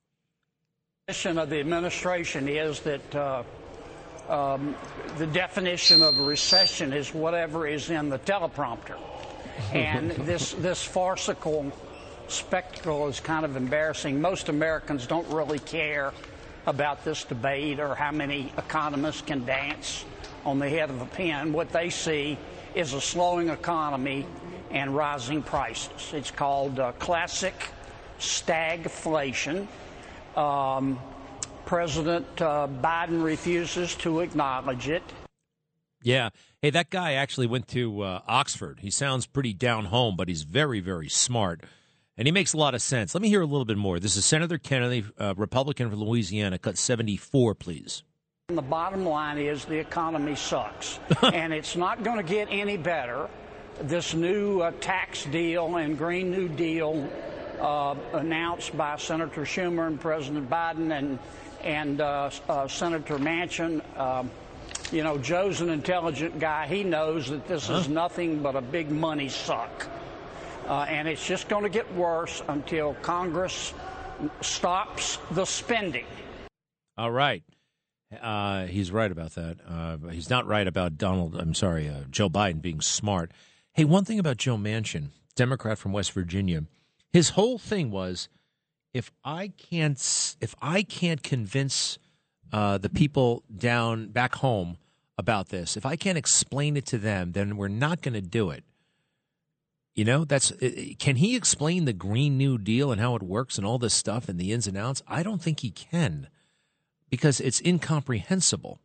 The mission of the administration is that uh, um, the definition of a recession is whatever is in the teleprompter. And this, this farcical spectacle is kind of embarrassing. Most Americans don't really care about this debate or how many economists can dance on the head of a pin. What they see is a slowing economy and rising prices. It's called uh, classic stagflation. Um, President uh, Biden refuses to acknowledge it. Yeah. Hey, that guy actually went to uh, Oxford. He sounds pretty down home, but he's very, very smart. And he makes a lot of sense. Let me hear a little bit more. This is Senator Kennedy, uh, Republican from Louisiana. Cut seventy-four, please. And the bottom line is the economy sucks, and it's not going to get any better. This new uh, tax deal and Green New Deal uh, announced by Senator Schumer and President Biden and and uh, uh, Senator Manchin. Uh, you know, Joe's an intelligent guy. He knows that this huh? is nothing but a big money suck, uh, and it's just going to get worse until Congress stops the spending. All right. Uh, he's right about that. Uh, he's not right about Donald, I'm sorry, uh, Joe Biden being smart. Hey, one thing about Joe Manchin, Democrat from West Virginia, his whole thing was, if I can't, if I can't convince uh, the people down back home about this, if I can't explain it to them, then we're not going to do it. You know, that's can he explain the Green New Deal and how it works and all this stuff and the ins and outs? I don't think he can. Because it's incomprehensible.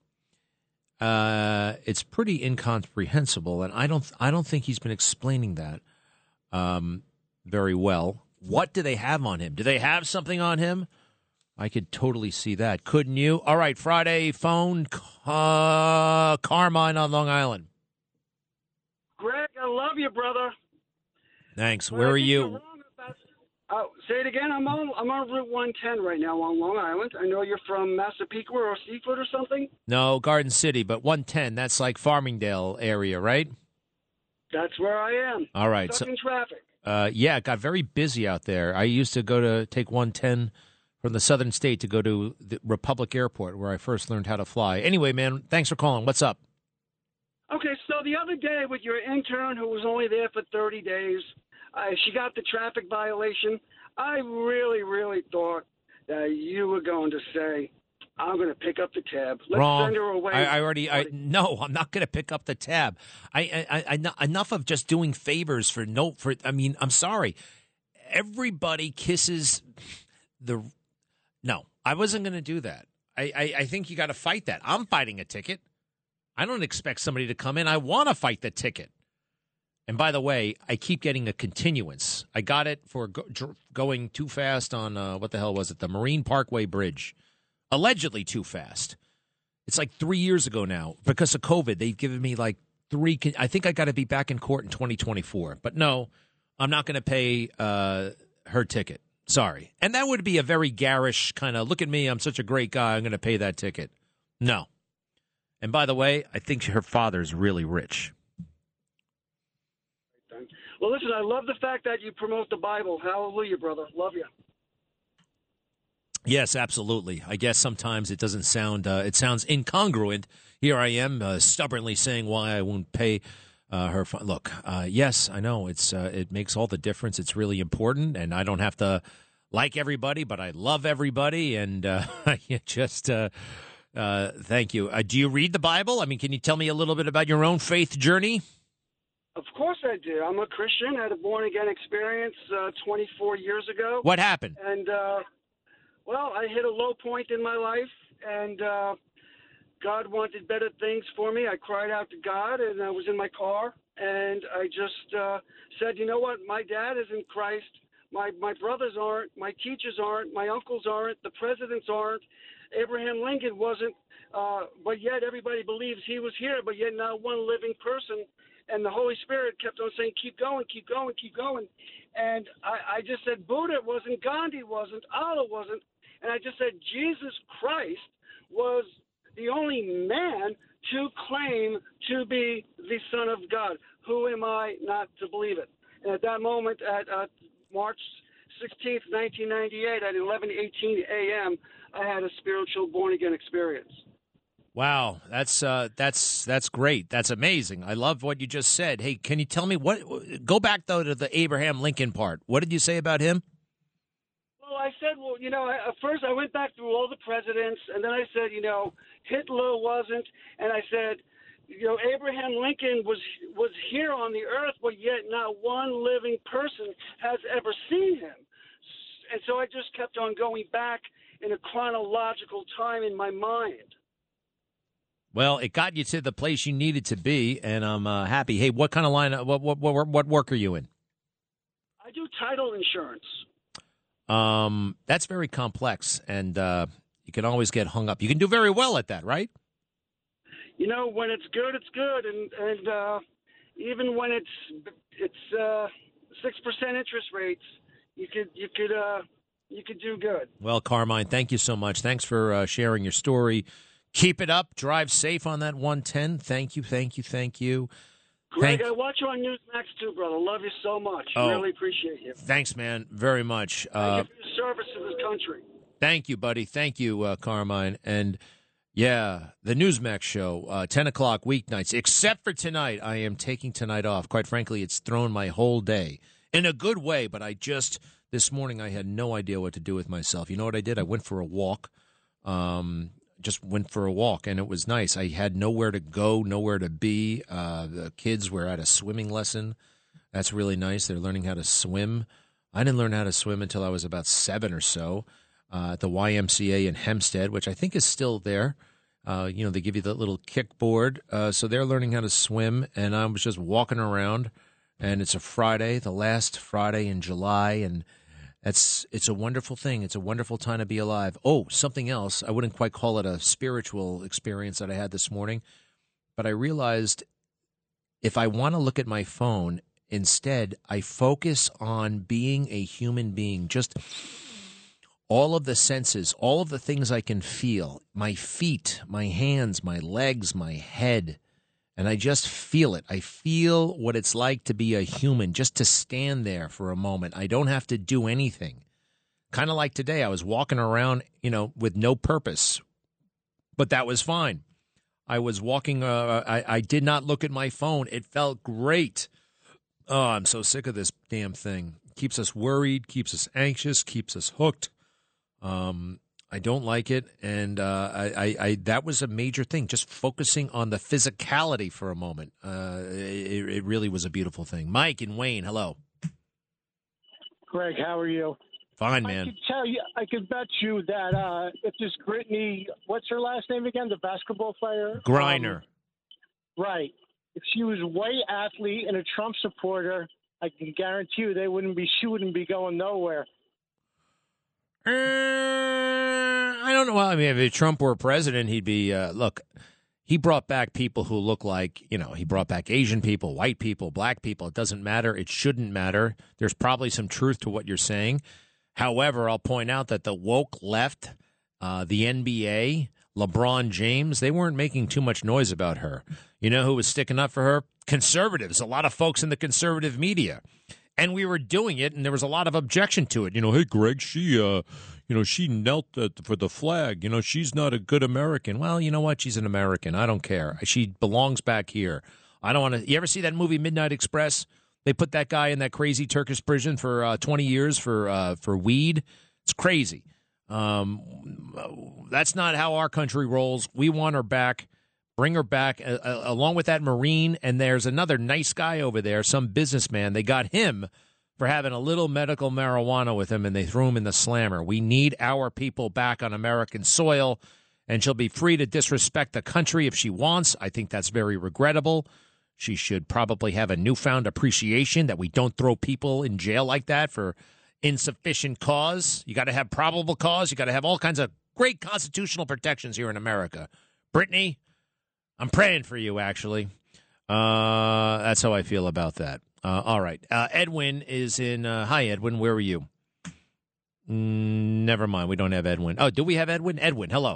Uh, it's pretty incomprehensible, and I don't. I don't think he's been explaining that um, very well. What do they have on him? Do they have something on him? I could totally see that. Couldn't you? All right, Friday phone. Uh, Carmine on Long Island. Greg, I love you, brother. Thanks. Where are you? Oh, say it again. I'm on I'm on Route one ten right now on Long Island. I know you're from Massapequa or Seaford or something. No, Garden City, but one ten. That's like Farmingdale area, right? That's where I am. All right. Stuck so, in traffic. Uh, yeah, it got very busy out there. I used to go to take one ten from the southern state to go to the Republic Airport, where I first learned how to fly. Anyway, man, thanks for calling. What's up? Okay, so the other day with your intern who was only there for thirty days, Uh, she got the traffic violation. I really, really thought that you were going to say, I'm going to pick up the tab. Let's Wrong. send her away. I, I already, I, no, I'm not going to pick up the tab. I, I, I, I, enough of just doing favors for no, for, I mean, I'm sorry. Everybody kisses the, no, I wasn't going to do that. I, I, I think you got to fight that. I'm fighting a ticket. I don't expect somebody to come in. I want to fight the ticket. And by the way, I keep getting a continuance. I got it for go, dr- going too fast on, uh, what the hell was it, the Marine Parkway Bridge. allegedly too fast. It's like three years ago now. Because of COVID, they've given me like three. I think I got to be back in court in twenty twenty-four. But no, I'm not going to pay uh, her ticket. Sorry. And that would be a very garish kind of, look at me, I'm such a great guy, I'm going to pay that ticket. No. And by the way, I think her father's really rich. Well, listen, I love the fact that you promote the Bible. Hallelujah, brother. Love you. Yes, absolutely. I guess sometimes it doesn't sound, uh, it sounds incongruent. Here I am uh, stubbornly saying why I won't pay uh, her. Fa- Look, uh, yes, I know it's uh, it makes all the difference. It's really important, and I don't have to like everybody, but I love everybody, and uh, just uh, uh, thank you. Uh, do you read the Bible? I mean, can you tell me a little bit about your own faith journey? Of course I do. I'm a Christian. I had a born-again experience uh, twenty-four years ago. What happened? And, uh, well, I hit a low point in my life, and uh, God wanted better things for me. I cried out to God, and I was in my car, and I just uh, said, you know what, my dad is in Christ. My, my brothers aren't. My teachers aren't. My uncles aren't. The presidents aren't. Abraham Lincoln wasn't. Uh, but yet everybody believes he was here, but yet not one living person. And the Holy Spirit kept on saying, keep going, keep going, keep going. And I, I just said, Buddha wasn't, Gandhi wasn't, Allah wasn't. And I just said, Jesus Christ was the only man to claim to be the Son of God. Who am I not to believe it? And at that moment, at uh, March sixteenth, nineteen ninety-eight, at eleven eighteen a.m., I had a spiritual born-again experience. Wow, that's uh, that's that's great. That's amazing. I love what you just said. Hey, can you tell me what? Go back though to the Abraham Lincoln part. What did you say about him? Well, I said, well, you know, I, first I went back through all the presidents, and then I said, you know, Hitler wasn't, and I said, you know, Abraham Lincoln was was here on the earth, but yet not one living person has ever seen him. And so I just kept on going back in a chronological time in my mind. Well, it got you to the place you needed to be, and I'm uh, happy. Hey, what kind of line? What, what what what work are you in? I do title insurance. Um, that's very complex, and uh, you can always get hung up. You can do very well at that, right? You know, when it's good, it's good, and and uh, even when it's it's uh, six percent interest rates, you could you could uh, you could do good. Well, Carmine, thank you so much. Thanks for uh, sharing your story. Keep it up. Drive safe on that one ten. Thank you, thank you, thank you. Greg, thank- I watch you on Newsmax too, brother. Love you so much. Oh, really appreciate you. Thanks, man, very much. Uh, Thank you for your service to this country. Thank you, buddy. Thank you, uh, Carmine. And, yeah, the Newsmax show, uh, ten o'clock weeknights, except for tonight. I am taking tonight off. Quite frankly, it's thrown my whole day in a good way, but I just, this morning, I had no idea what to do with myself. You know what I did? I went for a walk. Um... Just went for a walk, and it was nice. I had nowhere to go, nowhere to be. Uh, the kids were at a swimming lesson. That's really nice. They're learning how to swim. I didn't learn how to swim until I was about seven or so uh, at the Y M C A in Hempstead, which I think is still there. Uh, you know, they give you the little kickboard. Uh, so they're learning how to swim, and I was just walking around, and it's a Friday, the last Friday in July, and It's it's a wonderful thing. It's a wonderful time to be alive. Oh, something else. I wouldn't quite call it a spiritual experience that I had this morning, but I realized if I want to look at my phone, instead I focus on being a human being, just all of the senses, all of the things I can feel, my feet, my hands, my legs, my head, and I just feel it. I feel what it's like to be a human, just to stand there for a moment. I don't have to do anything. Kind of like today, I was walking around, you know, with no purpose, but that was fine. I was walking, uh, I, I did not look at my phone. It felt great. Oh, I'm so sick of this damn thing. Keeps us worried, keeps us anxious, keeps us hooked. Um, I don't like it, and uh, I, I, I that was a major thing, just focusing on the physicality for a moment. Uh, it, it really was a beautiful thing. Mike and Wayne, hello. Greg, how are you? Fine, man. I could tell you, I could bet you that uh, if this Brittany, what's her last name again, the basketball player? Griner. Um, right. If she was a white athlete and a Trump supporter, I can guarantee you they wouldn't be, she wouldn't be going nowhere. Uh, I don't know. Well, I mean, if Trump were president, he'd be, uh, look, he brought back people who look like, you know, he brought back Asian people, white people, black people. It doesn't matter. It shouldn't matter. There's probably some truth to what you're saying. However, I'll point out that the woke left, uh, the N B A, LeBron James, they weren't making too much noise about her. You know who was sticking up for her? Conservatives, a lot of folks in the conservative media. And we were doing it, and there was a lot of objection to it. You know, hey, Greg, she, uh, you know, she knelt for the flag. You know, she's not a good American. Well, you know what? She's an American. I don't care. She belongs back here. I don't want to. You ever see that movie Midnight Express? They put that guy in that crazy Turkish prison for uh, twenty years for uh, for weed. It's crazy. Um, that's not how our country rolls. We want her back. Bring her back, uh, uh, along with that Marine. And there's another nice guy over there, some businessman. They got him for having a little medical marijuana with him, and they threw him in the slammer. We need our people back on American soil, and she'll be free to disrespect the country if she wants. I think that's very regrettable. She should probably have a newfound appreciation that we don't throw people in jail like that for insufficient cause. You got to have probable cause. You got to have all kinds of great constitutional protections here in America. Brittany, I'm praying for you, actually. Uh, that's how I feel about that. Uh, all right. Uh, Edwin is in. Uh, hi, Edwin. Where are you? Mm, never mind. We don't have Edwin. Oh, do we have Edwin? Edwin, hello.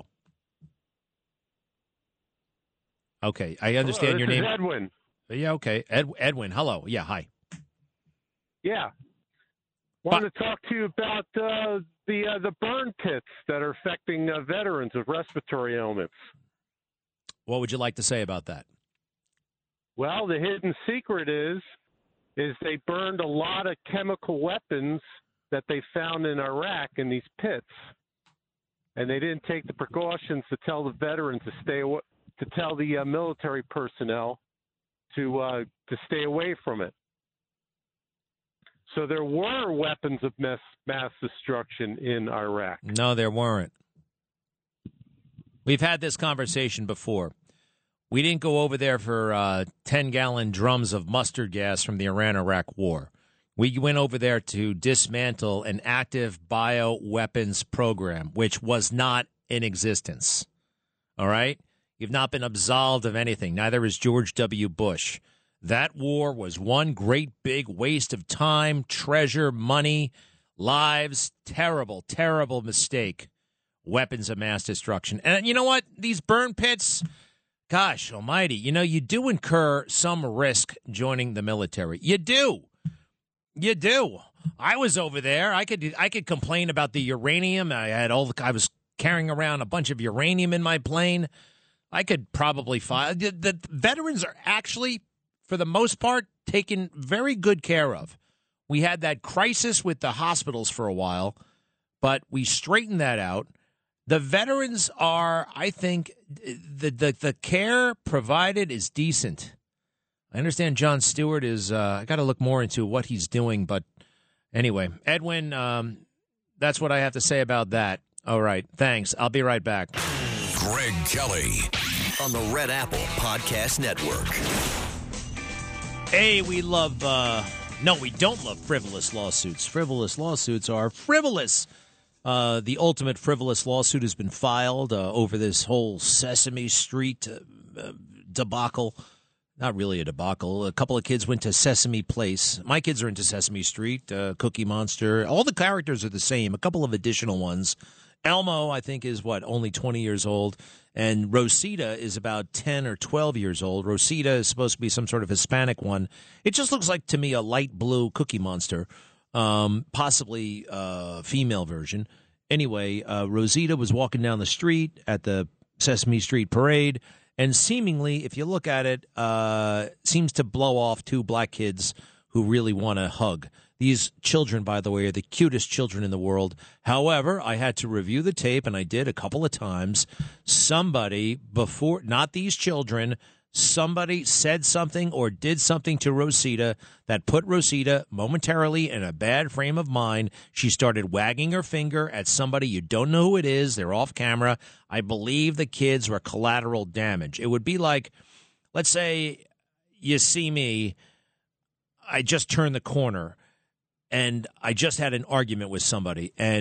Okay. I understand hello, your this name. Is Edwin. Yeah, okay. Ed, Edwin, hello. Yeah, hi. Yeah. Wanted to talk to you about uh, the uh, the burn pits that are affecting uh, veterans with respiratory ailments. What would you like to say about that? Well, the hidden secret is is they burned a lot of chemical weapons that they found in Iraq in these pits, and they didn't take the precautions to tell the veterans to stay away, to tell the uh, military personnel to uh, to stay away from it. So there were weapons of mass, mass destruction in Iraq. No, there weren't. We've had this conversation before. We didn't go over there for uh, ten-gallon drums of mustard gas from the Iran-Iraq war. We went over there to dismantle an active bioweapons program, which was not in existence. All right? You've not been absolved of anything. Neither is George W. Bush. That war was one great big waste of time, treasure, money, lives. Terrible, terrible mistake. Weapons of mass destruction. And you know what? These burn pits, gosh almighty, you know, you do incur some risk joining the military. You do. You do. I was over there. I could I could complain about the uranium. I had all the, I was carrying around a bunch of uranium in my plane. I could probably find the, the veterans are actually, for the most part, taken very good care of. We had that crisis with the hospitals for a while, but we straightened that out. The veterans are, I think, the the, the care provided is decent. I understand Jon Stewart is, uh, I got to look more into what he's doing, but anyway, Edwin, um, that's what I have to say about that. All right, thanks. I'll be right back. Greg Kelly on the Red Apple Podcast Network. Hey, we love, uh, no, we don't love frivolous lawsuits. Frivolous lawsuits are frivolous. Uh, the ultimate frivolous lawsuit has been filed uh, over this whole Sesame Street uh, uh, debacle. Not really a debacle. A couple of kids went to Sesame Place. My kids are into Sesame Street, uh, Cookie Monster. All the characters are the same. A couple of additional ones. Elmo, I think, is, what, only twenty years old. And Rosita is about ten or twelve years old. Rosita is supposed to be some sort of Hispanic one. It just looks like, to me, a light blue Cookie Monster, um, possibly a female version. Anyway, uh, Rosita was walking down the street at the Sesame Street parade, and seemingly, if you look at it, uh, seems to blow off two black kids who really want to hug. These children, by the way, are the cutest children in the world. However, I had to review the tape, and I did a couple of times. Somebody before, not these children, somebody said something or did something to Rosita that put Rosita momentarily in a bad frame of mind. She started wagging her finger at somebody. You don't know who it is. They're off camera. I believe the kids were collateral damage. It would be like, let's say you see me, I just turned the corner, and I just had an argument with somebody, and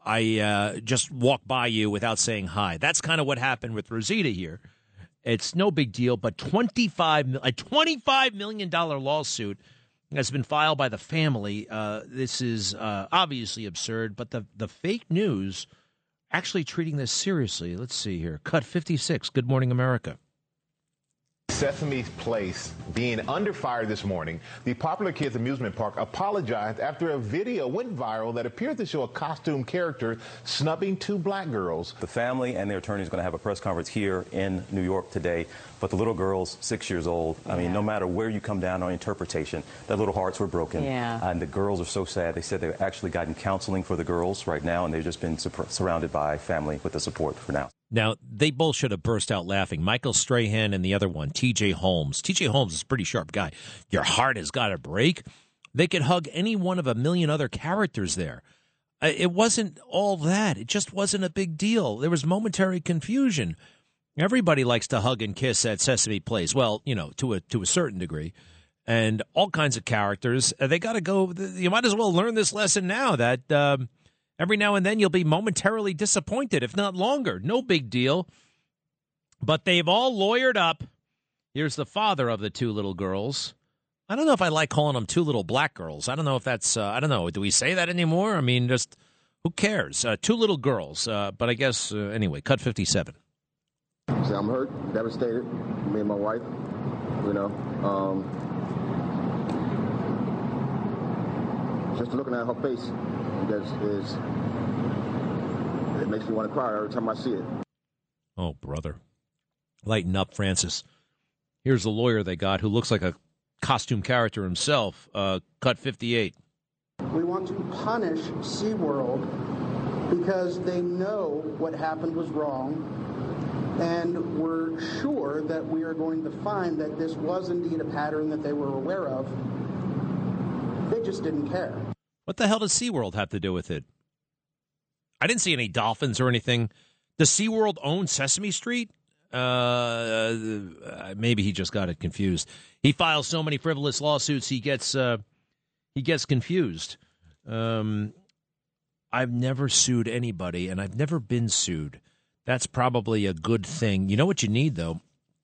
I uh, just walk by you without saying hi. That's kind of what happened with Rosita here. It's no big deal, but twenty-five a twenty-five million dollars lawsuit has been filed by the family. Uh, this is uh, obviously absurd, but the, the fake news actually treating this seriously. Let's see here. Cut fifty-six. Good Morning America. Sesame Place being under fire this morning. The Popular Kids Amusement Park apologized after a video went viral that appeared to show a costume character snubbing two black girls. The family and their attorney is going to have a press conference here in New York today. But the little girl's six years old. I mean, yeah. no matter where you come down on interpretation, their little hearts were broken. Yeah. And the girls are so sad. They said they've actually gotten counseling for the girls right now, and they've just been surrounded by family with the support for now. Now, they both should have burst out laughing. Michael Strahan and the other one, T J Holmes. T J Holmes is a pretty sharp guy. Your heart has got to break. They could hug any one of a million other characters there. It wasn't all that. It just wasn't a big deal. There was momentary confusion. Everybody likes to hug and kiss at Sesame Place. Well, you know, to a to a certain degree. And all kinds of characters. They got to go. You might as well learn this lesson now that um, every now and then you'll be momentarily disappointed, if not longer. No big deal. But they've all lawyered up. Here's the father of the two little girls. I don't know if I like calling them two little black girls. I don't know if that's, uh, I don't know. Do we say that anymore? I mean, just who cares? Uh, two little girls. Uh, but I guess, uh, anyway, cut fifty-seven. So I'm hurt, devastated, me and my wife, you know. Um, just looking at her face is, is, it makes me want to cry every time I see it. Oh, brother. Lighten up, Francis. Here's the lawyer they got who looks like a costume character himself. Uh, cut fifty-eight. We want to punish SeaWorld because they know what happened was wrong. And we're sure that we are going to find that this was indeed a pattern that they were aware of. They just didn't care. What the hell does SeaWorld have to do with it? I didn't see any dolphins or anything. Does SeaWorld own Sesame Street? Uh, maybe he just got it confused. He files so many frivolous lawsuits, he gets uh, he gets confused. Um, I've never sued anybody, and I've never been sued. That's probably a good thing. You know what you need, though?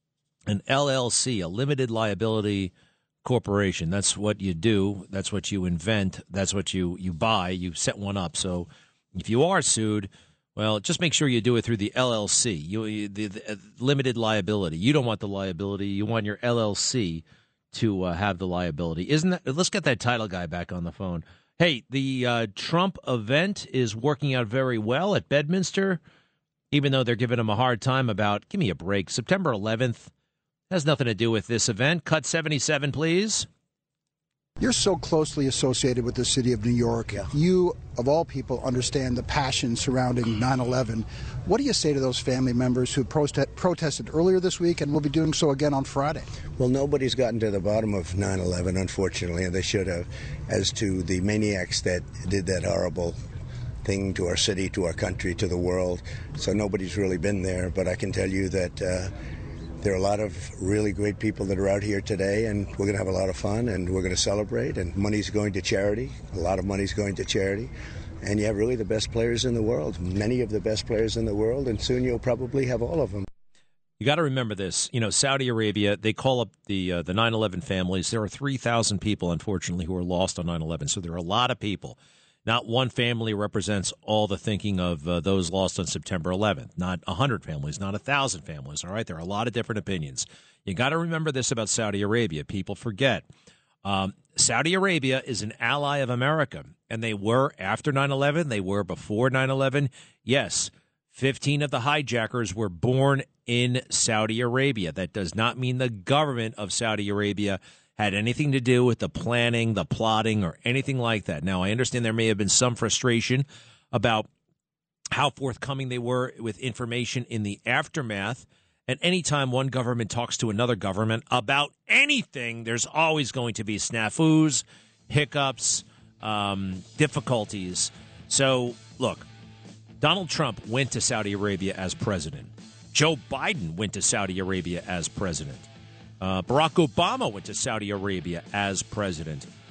An L L C, a limited liability corporation. That's what you do. That's what you invent. That's what you, you buy. You set one up. So if you are sued, well, just make sure you do it through the L L C, you, you, the, the uh, limited liability. You don't want the liability. You want your L L C to uh, have the liability. Isn't that? Let's get that title guy back on the phone. Hey, the uh, Trump event is working out very well at Bedminster. Even though they're giving him a hard time about, give me a break, September eleventh has nothing to do with this event. Cut seventy-seven, please. You're so closely associated with the city of New York. Yeah. You, of all people, understand the passion surrounding nine eleven. What do you say to those family members who prote- protested earlier this week and will be doing so again on Friday? Well, nobody's gotten to the bottom of nine eleven, unfortunately, and they should have, as to the maniacs that did that horrible thing to our city, to our country, to the world. So nobody's really been there, but I can tell you that uh, there are a lot of really great people that are out here today, and we're going to have a lot of fun, and we're going to celebrate, and money's going to charity. A lot of money's going to charity. And you have really the best players in the world, many of the best players in the world, and soon you'll probably have all of them. You got to remember this. You know, Saudi Arabia, they call up the uh, the nine eleven families. There are three thousand people, unfortunately, who were lost on nine eleven, so there are a lot of people. Not one family represents all the thinking of uh, those lost on September eleventh. Not one hundred families, not one thousand families, all right? There are a lot of different opinions. You got to remember this about Saudi Arabia. People forget. Um, Saudi Arabia is an ally of America, and they were after nine eleven. They were before nine eleven. Yes, fifteen of the hijackers were born in Saudi Arabia. That does not mean the government of Saudi Arabia had anything to do with the planning, the plotting, or anything like that. Now, I understand there may have been some frustration about how forthcoming they were with information in the aftermath. And anytime one government talks to another government about anything, there's always going to be snafus, hiccups, um, difficulties. So, look, Donald Trump went to Saudi Arabia as president. Joe Biden went to Saudi Arabia as president. Uh, Barack Obama went to Saudi Arabia as president.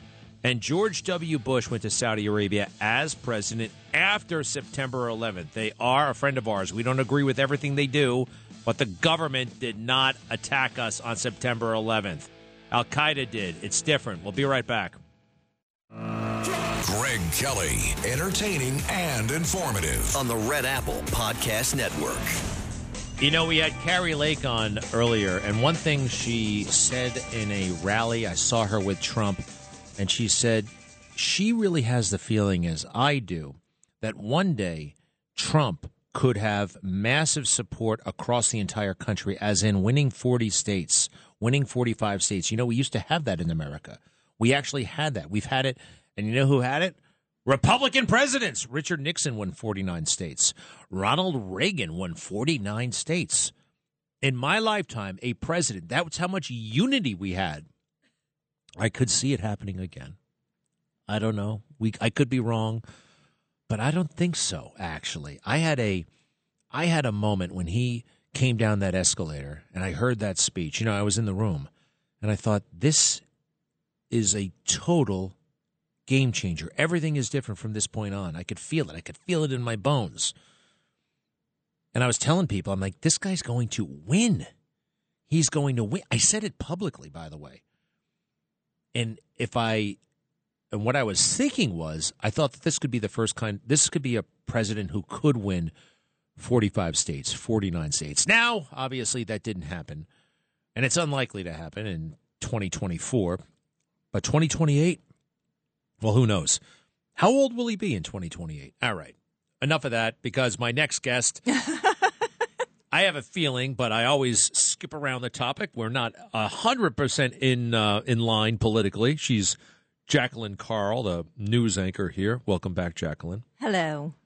And George W. Bush went to Saudi Arabia as president after September eleventh. They are a friend of ours. We don't agree with everything they do, but the government did not attack us on September eleventh. Al-Qaeda did. It's different. We'll be right back. Greg Kelly, entertaining and informative. On the Red Apple Podcast Network. You know, we had Carrie Lake on earlier, and one thing she said in a rally, I saw her with Trump, and she said she really has the feeling, as I do, that one day Trump could have massive support across the entire country, as in winning forty states, winning forty-five states. You know, we used to have that in America. We actually had that. We've had it, and you know who had it? Republican presidents. Richard Nixon won forty-nine states. Ronald Reagan won forty-nine states. In my lifetime, a president, that's how much unity we had. I could see it happening again. I don't know. We I could be wrong, but I don't think so, actually. I had a I had a moment when he came down that escalator and I heard that speech. You know, I was in the room and I thought, this is a total game changer. Everything is different from this point on. I could feel it. I could feel it in my bones. And I was telling people, I'm like, this guy's going to win. He's going to win. I said it publicly, by the way. And if I, and what I was thinking was, I thought that this could be the first kind, this could be a president who could win forty-five states, forty-nine states. Now, obviously, that didn't happen. And it's unlikely to happen in twenty twenty-four. But twenty twenty-eight, well, who knows? How old will he be in twenty twenty-eight? All right. Enough of that, because my next guest, I have a feeling, but I always skip around the topic. We're not one hundred percent in uh, in line politically. She's Jacqueline Carl, the news anchor here. Welcome back, Jacqueline. Hello.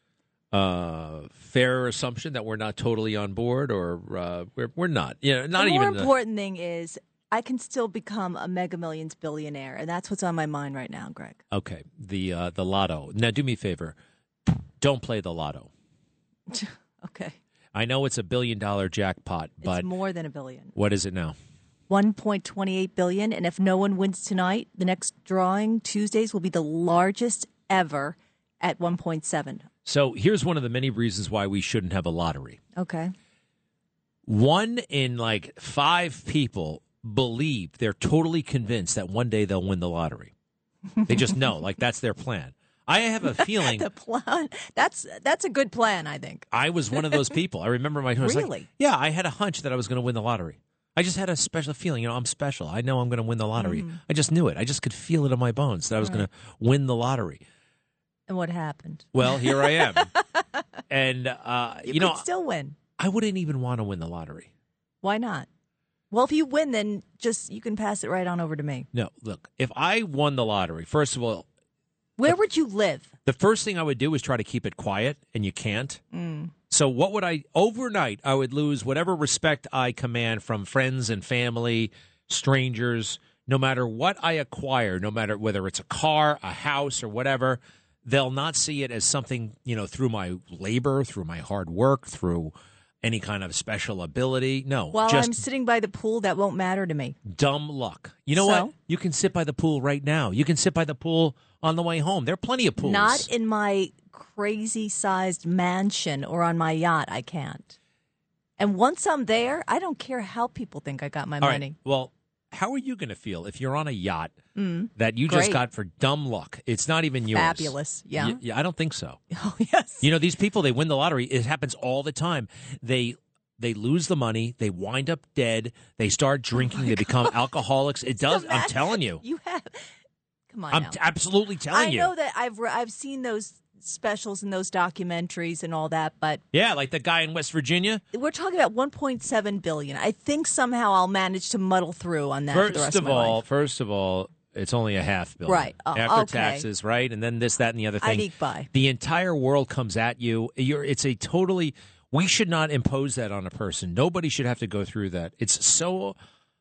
Uh, fair assumption that we're not totally on board, or uh, we're, we're not. Yeah, not the even. more important thing is I can still become a Mega Millions billionaire, and that's what's on my mind right now, Greg. Okay, the uh, the lotto. Now, do me a favor. Don't play the lotto. Okay. I know it's a billion dollar jackpot, but it's more than a billion. What is it now? one point two eight billion, and if no one wins tonight, the next drawing Tuesdays will be the largest ever at one point seven. So here's one of the many reasons why we shouldn't have a lottery. Okay. One in like five people believe, they're totally convinced that one day they'll win the lottery. They just know, like that's their plan. I have a feeling the plan. That's that's a good plan, I think. I was one of those people. I remember my I was really. Like, yeah, I had a hunch that I was going to win the lottery. I just had a special feeling. You know, I'm special. I know I'm going to win the lottery. Mm. I just knew it. I just could feel it in my bones that I was right. going to win the lottery. And what happened? Well, here I am. and uh, you, you could know, still win. I wouldn't even want to win the lottery. Why not? Well, if you win, then just you can pass it right on over to me. No, look, if I won the lottery, first of all, where would you live? The first thing I would do is try to keep it quiet, and you can't. Mm. So what would I, overnight, I would lose whatever respect I command from friends and family, strangers, no matter what I acquire, no matter whether it's a car, a house, or whatever, they'll not see it as something, you know, through my labor, through my hard work, through any kind of special ability. No. While just I'm sitting by the pool, that won't matter to me. Dumb luck. You know so? what? You can sit by the pool right now. You can sit by the pool on the way home. There are plenty of pools. Not in my crazy-sized mansion or on my yacht. I can't. And once I'm there, I don't care how people think I got my All money. Right. Well, how are you going to feel if you're on a yacht mm, that you great. just got for dumb luck? It's not even yours. Fabulous. Yeah. Y- yeah. I don't think so. Oh, yes. You know, these people, they win the lottery. It happens all the time. They they lose the money. They wind up dead. They start drinking. Oh they become God. alcoholics. It does. I'm telling you. You have. Come on. I'm now. T- absolutely telling I you. I know that I've I've seen those specials and those documentaries and all that, but yeah, like the guy in West Virginia. We're talking about one point seven billion. I think somehow I'll manage to muddle through on that. First for the rest of, of my all, life. first of all, it's only a half billion, right? Uh, after okay. taxes, right? And then this, that, and the other thing. I'd eke by. The entire world comes at you. You're. It's a totally. We should not impose that on a person. Nobody should have to go through that. It's so.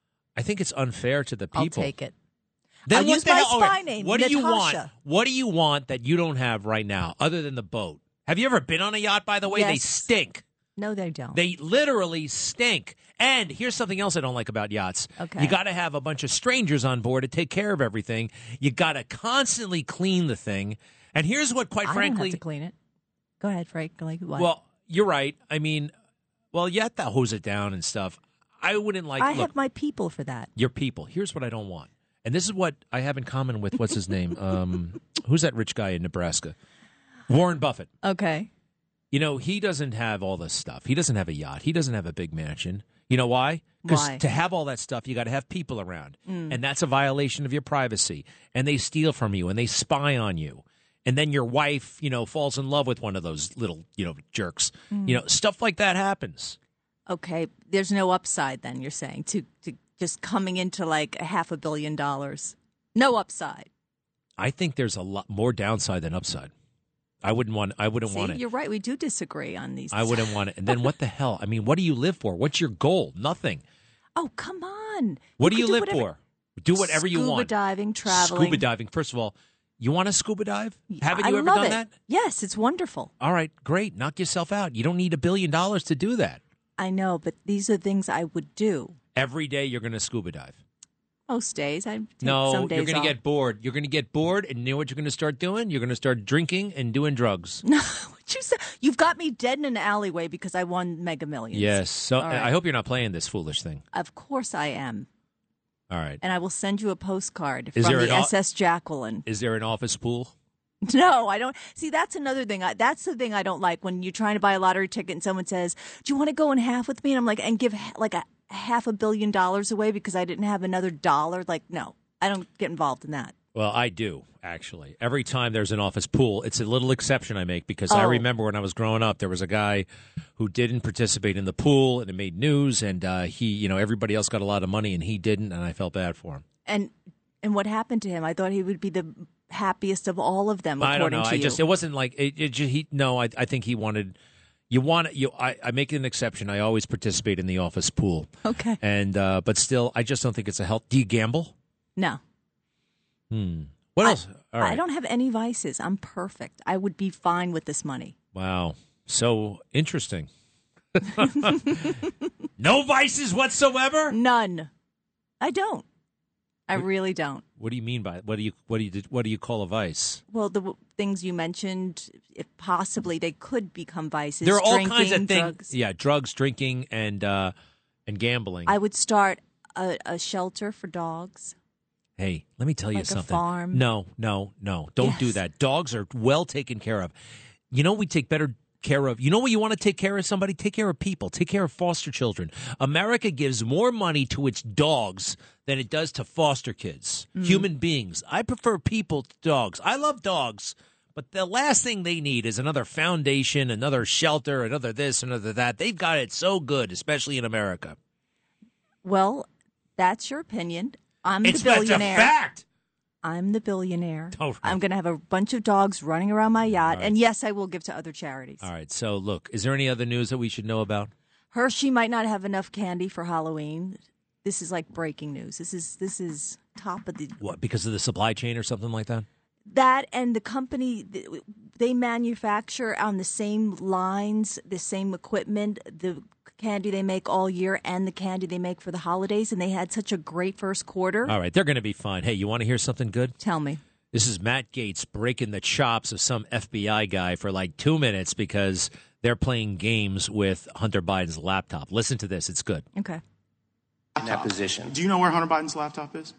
I think it's unfair to the people. I'll take it. Then I'll what use the my hell, spy right, name, What do you want? Natasha. What do you want that you don't have right now, other than the boat? Have you ever been on a yacht? By the way, yes. they stink. No, they don't. They literally stink. And here's something else I don't like about yachts. Okay. You got to have a bunch of strangers on board to take care of everything. You got to constantly clean the thing. And here's what, quite I frankly, don't have to clean it. Go ahead, Frank. Like what? Well, you're right. I mean, well, you have to hose it down and stuff. I wouldn't like. I look, have my people for that. Your people. Here's what I don't want. And this is what I have in common with, what's his name? Um, who's that rich guy in Nebraska? Warren Buffett. Okay. You know, he doesn't have all this stuff. He doesn't have a yacht. He doesn't have a big mansion. You know why? Because Why? to have all that stuff, you got to have people around. Mm. And that's a violation of your privacy. And they steal from you and they spy on you. And then your wife, you know, falls in love with one of those little, you know, jerks. Mm. You know, stuff like that happens. Okay. There's no upside then, you're saying, to, to just coming into like a half a billion dollars. No upside. I think there's a lot more downside than upside. I wouldn't want. I wouldn't See, want it. You're right. We do disagree on these. I wouldn't want it. And then what the hell? I mean, what do you live for? What's your goal? Nothing. Oh, come on. What You do you could live whatever- for? Do whatever you want. Scuba diving, traveling. Scuba diving. First of all, you want to scuba dive? Haven't I you ever love done it. that? Yes, it's wonderful. All right, great. Knock yourself out. You don't need a billion dollars to do that. I know, but these are things I would do. Every day you're going to scuba dive. Most days. I take No, some days you're going to off. get bored. You're going to get bored, and you know what you're going to start doing? You're going to start drinking and doing drugs. No, what you said? You've got me dead in an alleyway because I won Mega Millions. Yes. So All right. I hope you're not playing this foolish thing. Of course I am. All right. And I will send you a postcard Is from there the an au- S S Jacqueline. Is there an office pool? No, I don't. See, that's another thing. I, that's the thing I don't like when you're trying to buy a lottery ticket and someone says, "Do you want to go in half with me?" And I'm like, and give ha- like a half a billion dollars away because I didn't have another dollar. Like, no, I don't get involved in that. Well, I do, actually. Every time there's an office pool, it's a little exception I make because I Oh. remember when I was growing up, there was a guy who didn't participate in the pool, and it made news, and uh, he, you know, everybody else got a lot of money, and he didn't, and I felt bad for him. And and what happened to him? I thought he would be the happiest of all of them. I don't according know. To I you. just, it wasn't like, it, it just, he, no, I, I think he wanted, you want, you, I, I make an exception. I always participate in the office pool. Okay. And, uh, but still, I just don't think it's a health. Do you gamble? No. Hmm. What else? All right. I don't have any vices. I'm perfect. I would be fine with this money. Wow. So interesting. No vices whatsoever? None. I don't. I really don't. What do you mean by it? What do you what do you what do you call a vice? Well, the w- things you mentioned, if possibly they could become vices. There are all Drinking, kinds of things. drugs. Yeah, drugs, drinking, and uh, and gambling. I would start a, a shelter for dogs. Hey, let me tell you Like a something. farm. No, no, no. Don't do Yes. that. Dogs are well taken care of. You know, we take better care of. You know what you want to take care of somebody? Take care of people. Take care of foster children. America gives more money to its dogs than it does to foster kids, Mm. human beings. I prefer people to dogs. I love dogs. But the last thing they need is another foundation, another shelter, another this, another that. They've got it so good, especially in America. Well, that's your opinion. I'm It's the that's a billionaire. fact. I'm the billionaire. All right. I'm going to have a bunch of dogs running around my yacht. All right. And yes, I will give to other charities. All right. So, look, is there any other news that we should know about? Hershey might not have enough candy for Halloween. This is like breaking news. This is this is top of the What, because of the supply chain or something like that? that and the company they manufacture on the same lines, the same equipment, the candy they make all year and the candy they make for the holidays, and they had such a great first quarter. All right, they're going to be fine. Hey, you want to hear something good? Tell me. This is Matt Gaetz breaking the chops of some F B I guy for like two minutes because they're playing games with Hunter Biden's laptop. Listen to this. It's good. Okay. In that position. Do you know where Hunter Biden's laptop is?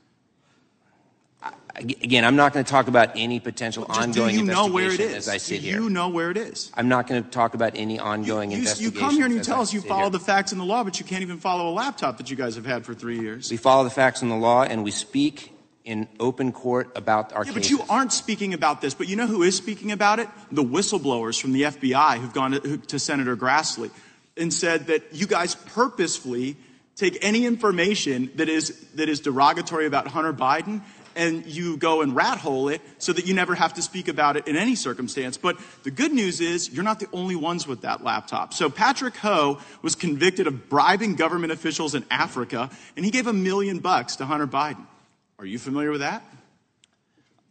Again, I'm not going to talk about any potential Just ongoing do you know investigation where it is? as I sit do here. you know where it is? I'm not going to talk about any ongoing You, you investigation. come here and you tell us you follow the facts and the law, but you can't even follow a laptop that you guys have had for three years. We follow the facts and the law, and we speak in open court about our Yeah, cases. but you aren't speaking about this. But you know who is speaking about it? The whistleblowers from the F B I who've gone to, who, to Senator Grassley and said that you guys purposefully take any information that is that is derogatory about Hunter Biden and you go and rat hole it so that you never have to speak about it in any circumstance. But the good news is you're not the only ones with that laptop. So Patrick Ho was convicted of bribing government officials in Africa, and he gave a million bucks to Hunter Biden. Are you familiar with that?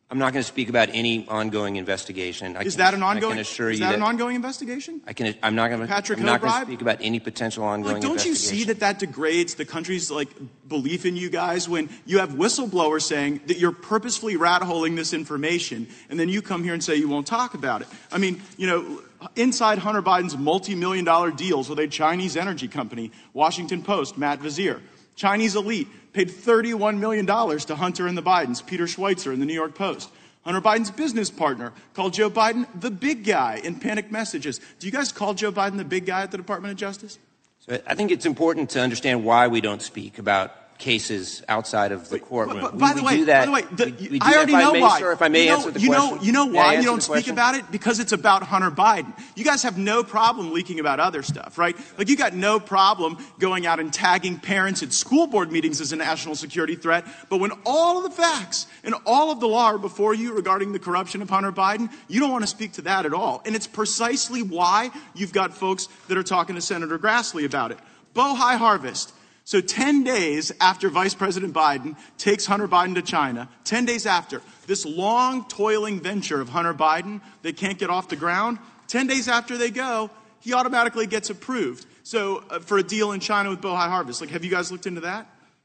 I'm not going to speak about any ongoing investigation. I Is can, that an ongoing? I can assure is you that, that an ongoing investigation? I can. I'm not going to. Patrick I'm not going Hilbribe? to speak about any potential ongoing Like, don't you investigation. see that that degrades the country's like belief in you guys when you have whistleblowers saying that you're purposefully rat holing this information, and then you come here and say you won't talk about it? I mean, you know, inside Hunter Biden's multi-million dollar deals with a Chinese energy company, Washington Post, Matt Vizier, Chinese elite paid thirty-one million dollars to Hunter and the Bidens, Peter Schweitzer in the New York Post. Hunter Biden's business partner called Joe Biden the big guy in panic messages. Do you guys call Joe Biden the big guy at the Department of Justice? So I think it's important to understand why we don't speak about cases outside of the courtroom. But, but we, by the we way, do that, by the way, the, we, we do I already that, if know I may, why. Sir, if I may you know, answer the you question. know, you know May why I you answer don't the speak question? about it? Because it's about Hunter Biden. You guys have no problem leaking about other stuff, right? Like you got no problem going out and tagging parents at school board meetings as a national security threat. But when all of the facts and all of the law are before you regarding the corruption of Hunter Biden, you don't want to speak to that at all. And it's precisely why you've got folks that are talking to Senator Grassley about it. Bohai Harvest. So ten days after Vice President Biden takes Hunter Biden to China, ten days after, this long, toiling venture of Hunter Biden that can't get off the ground, ten days after they go, he automatically gets approved. So uh, for a deal in China with Bohai Harvest. Like, have you guys looked into that?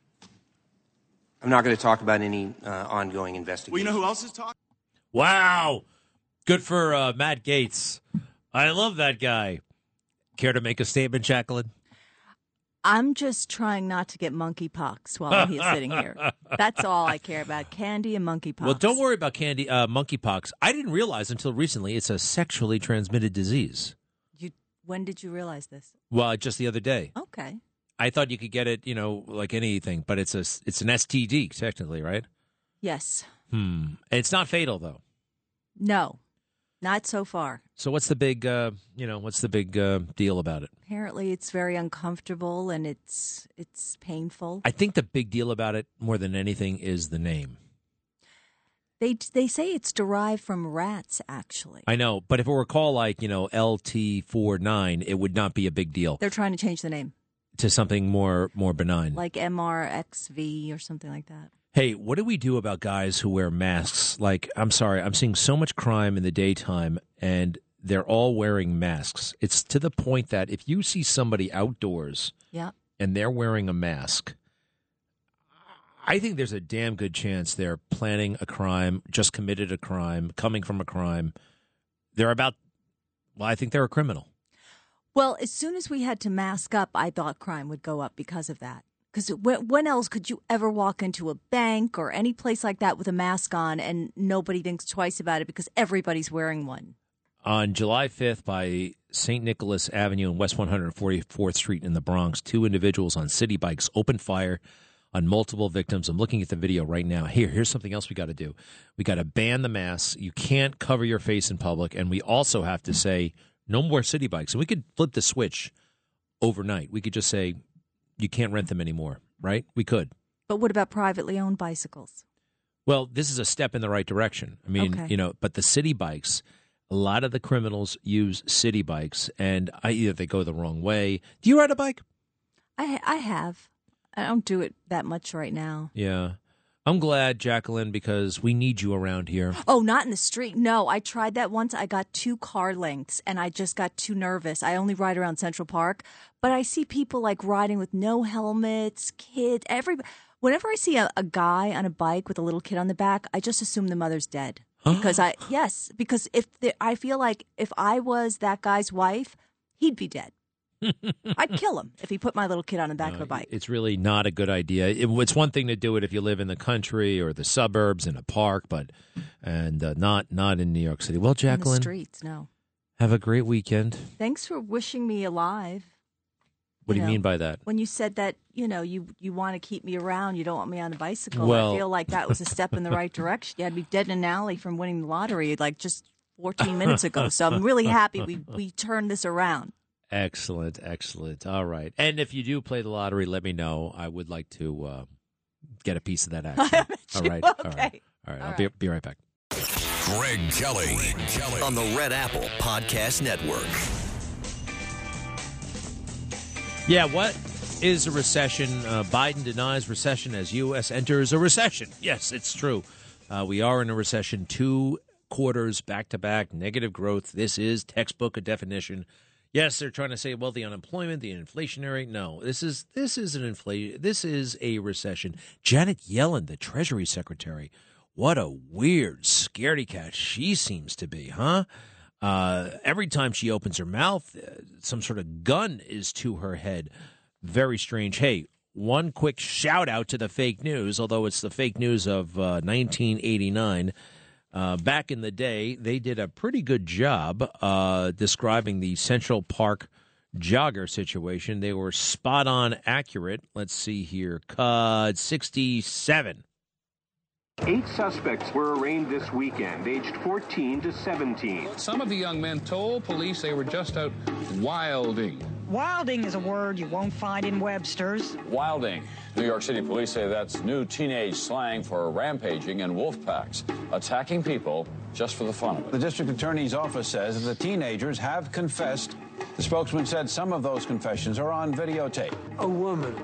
I'm not going to talk about any uh, ongoing investigation. Well, you know who else is talking? Wow. Good for uh, Matt Gaetz. I love that guy. Care to make a statement, Jacqueline? I'm just trying not to get monkeypox while he's sitting here. That's all I care about, candy and monkeypox. Well, don't worry about candy, uh, monkeypox. I didn't realize until recently it's a sexually transmitted disease. You, when did you realize this? Well, just the other day. Okay. I thought you could get it, you know, like anything, but it's a it's an S T D technically, right? Yes. Hmm. It's not fatal though. No, not so far. So what's the big, uh, you know, what's the big uh, deal about it? Apparently, it's very uncomfortable and it's it's painful. I think the big deal about it, more than anything, is the name. They they say it's derived from rats, actually. I know, but if it were called like, you know, L T forty-nine, it would not be a big deal. They're trying to change the name to something more more benign, like M R X V or something like that. Hey, what do we do about guys who wear masks? Like, I'm sorry, I'm seeing so much crime in the daytime, and they're all wearing masks. It's to the point that if you see somebody outdoors yeah. and they're wearing a mask, I think there's a damn good chance they're planning a crime, just committed a crime, coming from a crime. They're about, well, I think they're a criminal. Well, as soon as we had to mask up, I thought crime would go up because of that. Because when else could you ever walk into a bank or any place like that with a mask on and nobody thinks twice about it because everybody's wearing one? On July fifth, by Saint Nicholas Avenue and West one hundred forty-fourth Street in the Bronx, two individuals on city bikes opened fire on multiple victims. I'm looking at the video right now. Here, here's something else we got to do. We got to ban the masks. You can't cover your face in public. And we also have to say no more city bikes. And we could flip the switch overnight. We could just say you can't rent them anymore, right? We could. But what about privately owned bicycles? Well, this is a step in the right direction. I mean, Okay. you know, but the city bikes, a lot of the criminals use city bikes, and I, either they go the wrong way. Do you ride a bike? I I have. I don't do it that much right now. Yeah. I'm glad, Jacqueline, because we need you around here. Oh, not in the street. No, I tried that once. I got two car lengths, and I just got too nervous. I only ride around Central Park, but I see people like riding with no helmets, kids, every. Whenever I see a, a guy on a bike with a little kid on the back, I just assume the mother's dead. Because I yes, because if the, I feel like if I was that guy's wife, he'd be dead. I'd kill him if he put my little kid on the back No, of a bike. It's really not a good idea. It, it's one thing to do it if you live in the country or the suburbs in a park, but and uh, not not in New York City. Well, Jacqueline, In the streets, no. have a great weekend. Thanks for wishing me alive. What do you know, mean by that? When you said that, you know, you you want to keep me around, you don't want me on a bicycle. Well- I feel like that was a step in the right direction. Yeah, I'd be dead in an alley from winning the lottery like just fourteen minutes ago. So I'm really happy we, we turned this around. Excellent, excellent. All right. And if you do play the lottery, let me know. I would like to uh, get a piece of that action. All right. All Okay. right. All right. I'll be, be right back. Greg Kelly. Greg Kelly. On the Red Apple Podcast Network. Yeah, what is a recession? Uh, Biden denies recession as U S enters a recession. Yes, it's true. Uh, we are in a recession, two quarters back-to-back, negative growth. This is textbook a definition. Yes, they're trying to say, well, the unemployment, the inflationary. No, this is this is an inflation. This is a recession. Janet Yellen, the Treasury Secretary, what a weird scaredy cat she seems to be, huh? Uh, every time she opens her mouth, uh, some sort of gun is to her head. Very strange. Hey, one quick shout out to the fake news, although it's the fake news of uh, nineteen eighty-nine. Uh, back in the day, they did a pretty good job uh, describing the Central Park jogger situation. They were spot on accurate. Let's see here. C U D sixty-seven. Eight suspects were arraigned this weekend, aged fourteen to seventeen. Some of the young men told police they were just out wilding. Wilding is a word you won't find in Webster's. Wilding. New York City police say that's new teenage slang for rampaging and wolf packs, attacking people just for the fun of it. The district attorney's office says that the teenagers have confessed. The spokesman said some of those confessions are on videotape. A woman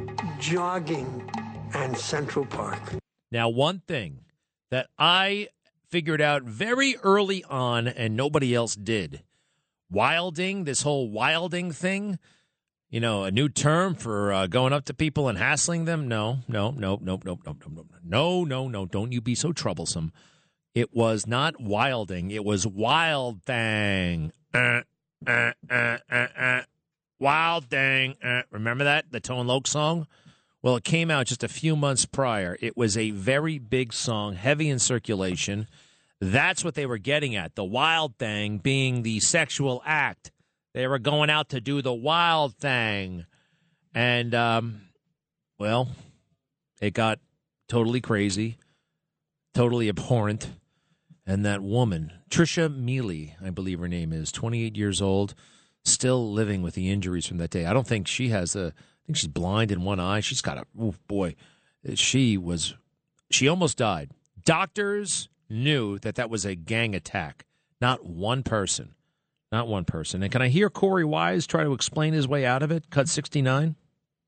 jogging in Central Park. Now, one thing that I figured out very early on and nobody else did, wilding, this whole wilding thing, you know, a new term for uh, going up to people and hassling them. No, no, no, no, no, no, no, no, no, no, no, don't you be so troublesome. It was not wilding. It was wild thing. Uh, uh, uh, uh, uh. Wild thing. Uh. Remember that? The Tone Loc song? Well, it came out just a few months prior. It was a very big song, heavy in circulation. That's what they were getting at, the wild thing being the sexual act. They were going out to do the wild thing. And, um, well, it got totally crazy, totally abhorrent. And that woman, Trisha Mealy, I believe her name is, twenty-eight years old, still living with the injuries from that day. I don't think she has a... I think she's blind in one eye. She's got a, oh boy, she was, she almost died. Doctors knew that that was a gang attack. Not one person. Not one person. And can I hear Corey Wise try to explain his way out of it? Cut sixty-nine.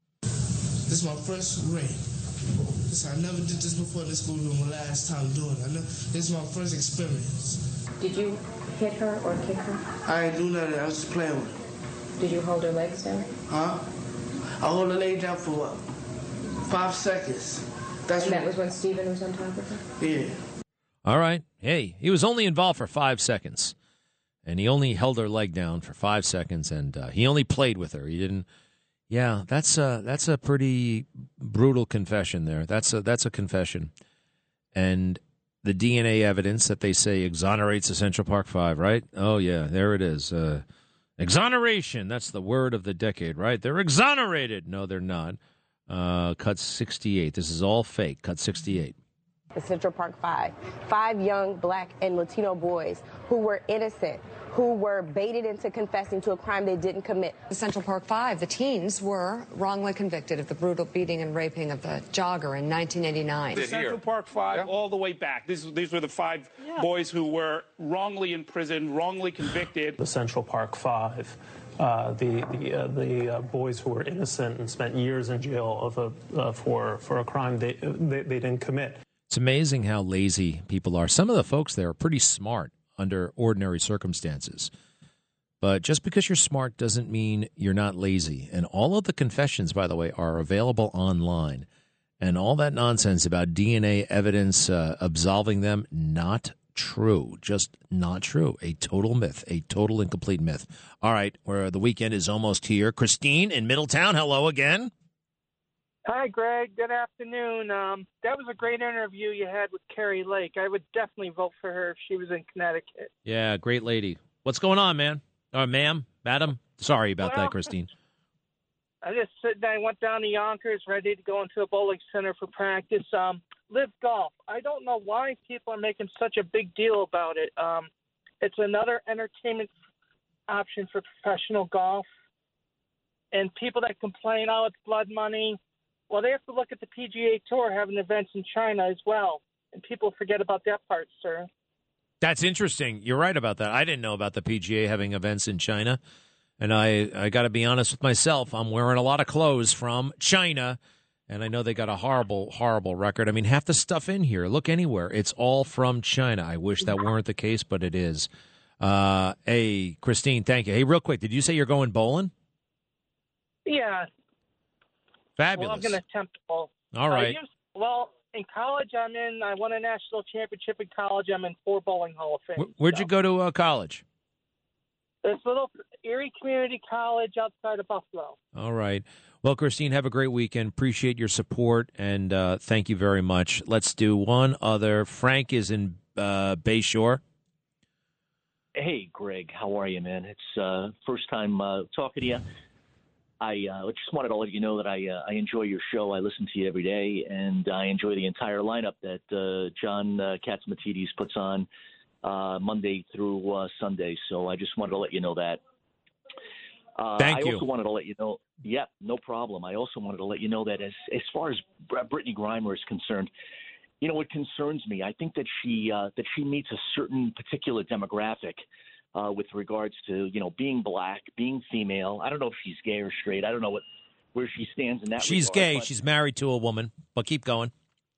This is my first ring. This, I never did this before in this school room. My last time doing it. I know, this is my first experience. Did you hit her or kick her? I didn't do nothing. I was just playing with her. Did you hold her legs down? Huh? I hold her leg down for what? Five seconds. That's and that was when Stephen was on top of her? Yeah. All right. Hey, he was only involved for five seconds. And he only held her leg down for five seconds, and uh, he only played with her. He didn't. Yeah, that's a, that's a pretty brutal confession there. That's a, that's a confession. And the D N A evidence that they say exonerates the Central Park Five, right? Oh, yeah, there it is. Uh Exoneration, that's the word of the decade, right? They're exonerated. No, they're not. Uh, cut sixty-eight. This is all fake. Cut sixty-eight. The Central Park Five. Five young black and Latino boys who were innocent, who were baited into confessing to a crime they didn't commit. The Central Park Five, the teens were wrongly convicted of the brutal beating and raping of the jogger in nineteen eighty-nine. The Central Park Five, yeah. all the way back. These, these were the five yeah. boys who were wrongly imprisoned, wrongly convicted. The Central Park Five, uh, the the, uh, the uh, boys who were innocent and spent years in jail of a, uh, for for a crime they, they they didn't commit. It's amazing how lazy people are. Some of the folks there are pretty smart under ordinary circumstances. But just because you're smart doesn't mean you're not lazy. And all of the confessions, by the way, are available online. And all that nonsense about D N A evidence uh, absolving them, not true. Just not true. A total myth. A total incomplete myth. All right, where the weekend is almost here. Christine in Middletown, hello again. Hi, Greg. Good afternoon. Um, that was a great interview you had with Carrie Lake. I would definitely vote for her if she was in Connecticut. Yeah, great lady. What's going on, man? Or uh, ma'am? Madam? Sorry about well, that, Christine. I just I went down to Yonkers, ready to go into a bowling center for practice. Um, Live Golf. I don't know why people are making such a big deal about it. Um, it's another entertainment option for professional golf. And people that complain, oh, it's blood money. Well, they have to look at the P G A Tour having events in China as well, and people forget about that part, sir. That's interesting. You're right about that. I didn't know about the P G A having events in China, and I, I got to be honest with myself. I'm wearing a lot of clothes from China, And I know they got a horrible, horrible record. I mean, half the stuff in here, look anywhere, it's all from China. I wish that weren't the case, but it is. Uh, hey, Christine, thank you. Hey, real quick, did you say you're going bowling? Yeah. Fabulous. Well, I'm going to attempt to bowl. All right. I used, well, in college, I'm in, I won a national championship in college. I'm in four bowling Hall of Fame. Where, where'd so. you go to uh, college? This little Erie Community College outside of Buffalo. All right. Well, Christine, have a great weekend. Appreciate your support, and uh, thank you very much. Let's do one other. Frank is in uh, Bayshore. Hey, Greg. How are you, man? It's uh, first time uh, talking to you. I uh, just wanted to let you know that I uh, I enjoy your show. I listen to you every day, and I enjoy the entire lineup that uh, John uh, Catsimatidis puts on uh, Monday through uh, Sunday. So I just wanted to let you know that. Uh, Thank I you. also wanted to let you know. Yeah, no problem. I also wanted to let you know that as as far as Brittany Griner is concerned, you know, it concerns me. I think that she uh, that she meets a certain particular demographic uh, with regards to, you know, being black, being female. I don't know if she's gay or straight. I don't know what where she stands in that. She's regard, gay. but- She's married to a woman. But keep going.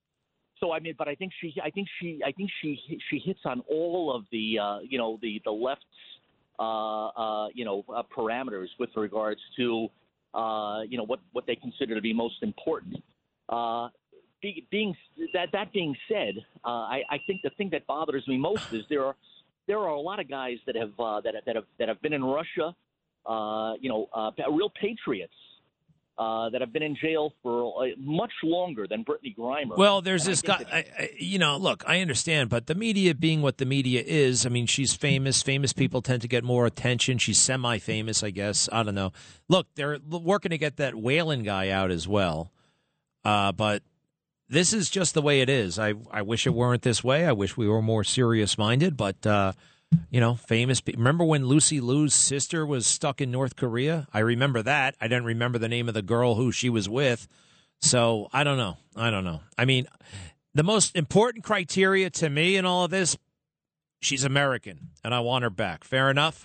So I mean, but I think she, I think she, I think she, she hits on all of the, uh, you know, the the left's, uh, uh, you know, uh, parameters with regards to, uh, you know, what what they consider to be most important. Uh, be, being that that being said, uh, I, I think the thing that bothers me most is there are there are a lot of guys that have uh, that that have that have been in Russia, uh, you know, uh, real patriots. Uh, that have been in jail for uh, much longer than Brittany Griner. Well, there's And I this think guy, that- I, I, you know, look, I understand, but the media being what the media is, I mean, she's famous. Famous people tend to get more attention. She's semi-famous, I guess. I don't know. Look, they're working to get that Whalen guy out as well. Uh, but this is just the way it is. I, I wish it weren't this way. I wish we were more serious-minded, but, uh, you know, famous people. Remember when Lucy Liu's sister was stuck in North Korea? I remember that. I didn't remember the name of the girl who she was with. So I don't know. I don't know. I mean, the most important criteria to me in all of this, she's American, and I want her back. Fair enough?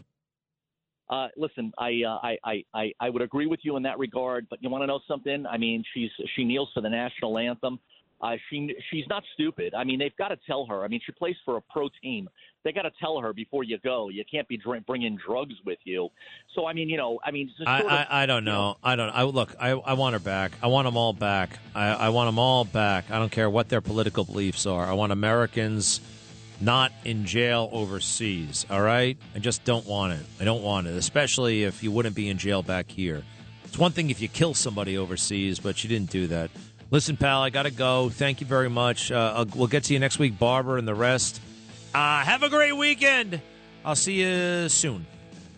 Uh, listen, I, uh, I, I, I, I would agree with you in that regard, but you want to know something? I mean, she's she kneels for the national anthem. Uh, she she's not stupid. I mean, they've got to tell her. I mean, she plays for a pro team. They got to tell her before you go. You can't be drink, bringing drugs with you. So I mean, you know, I mean, it's I, sort of, I, I don't know. I don't. I look. I, I want her back. I want them all back. I, I want them all back. I don't care what their political beliefs are. I want Americans not in jail overseas. All right. I just don't want it. I don't want it, especially if you wouldn't be in jail back here. It's one thing if you kill somebody overseas, but she didn't do that. Listen, pal, I got to go. Thank you very much. Uh, I'll, we'll get to you next week, Barbara, and the rest. Uh, have a great weekend. I'll see you soon.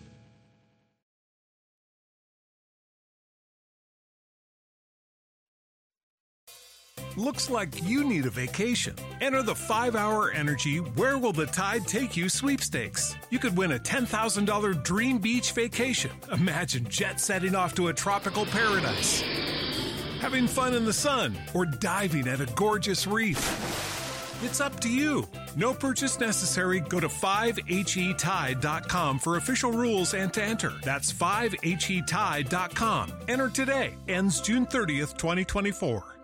Looks like you need a vacation. Enter the five hour Energy Where Will the Tide Take You sweepstakes. You could win a ten thousand dollars dream beach vacation. Imagine jet setting off to a tropical paradise, having fun in the sun, or diving at a gorgeous reef. It's up to you. No purchase necessary. Go to five H E tide dot com for official rules and to enter. That's five H E tide dot com. Enter today. Ends June thirtieth, twenty twenty-four.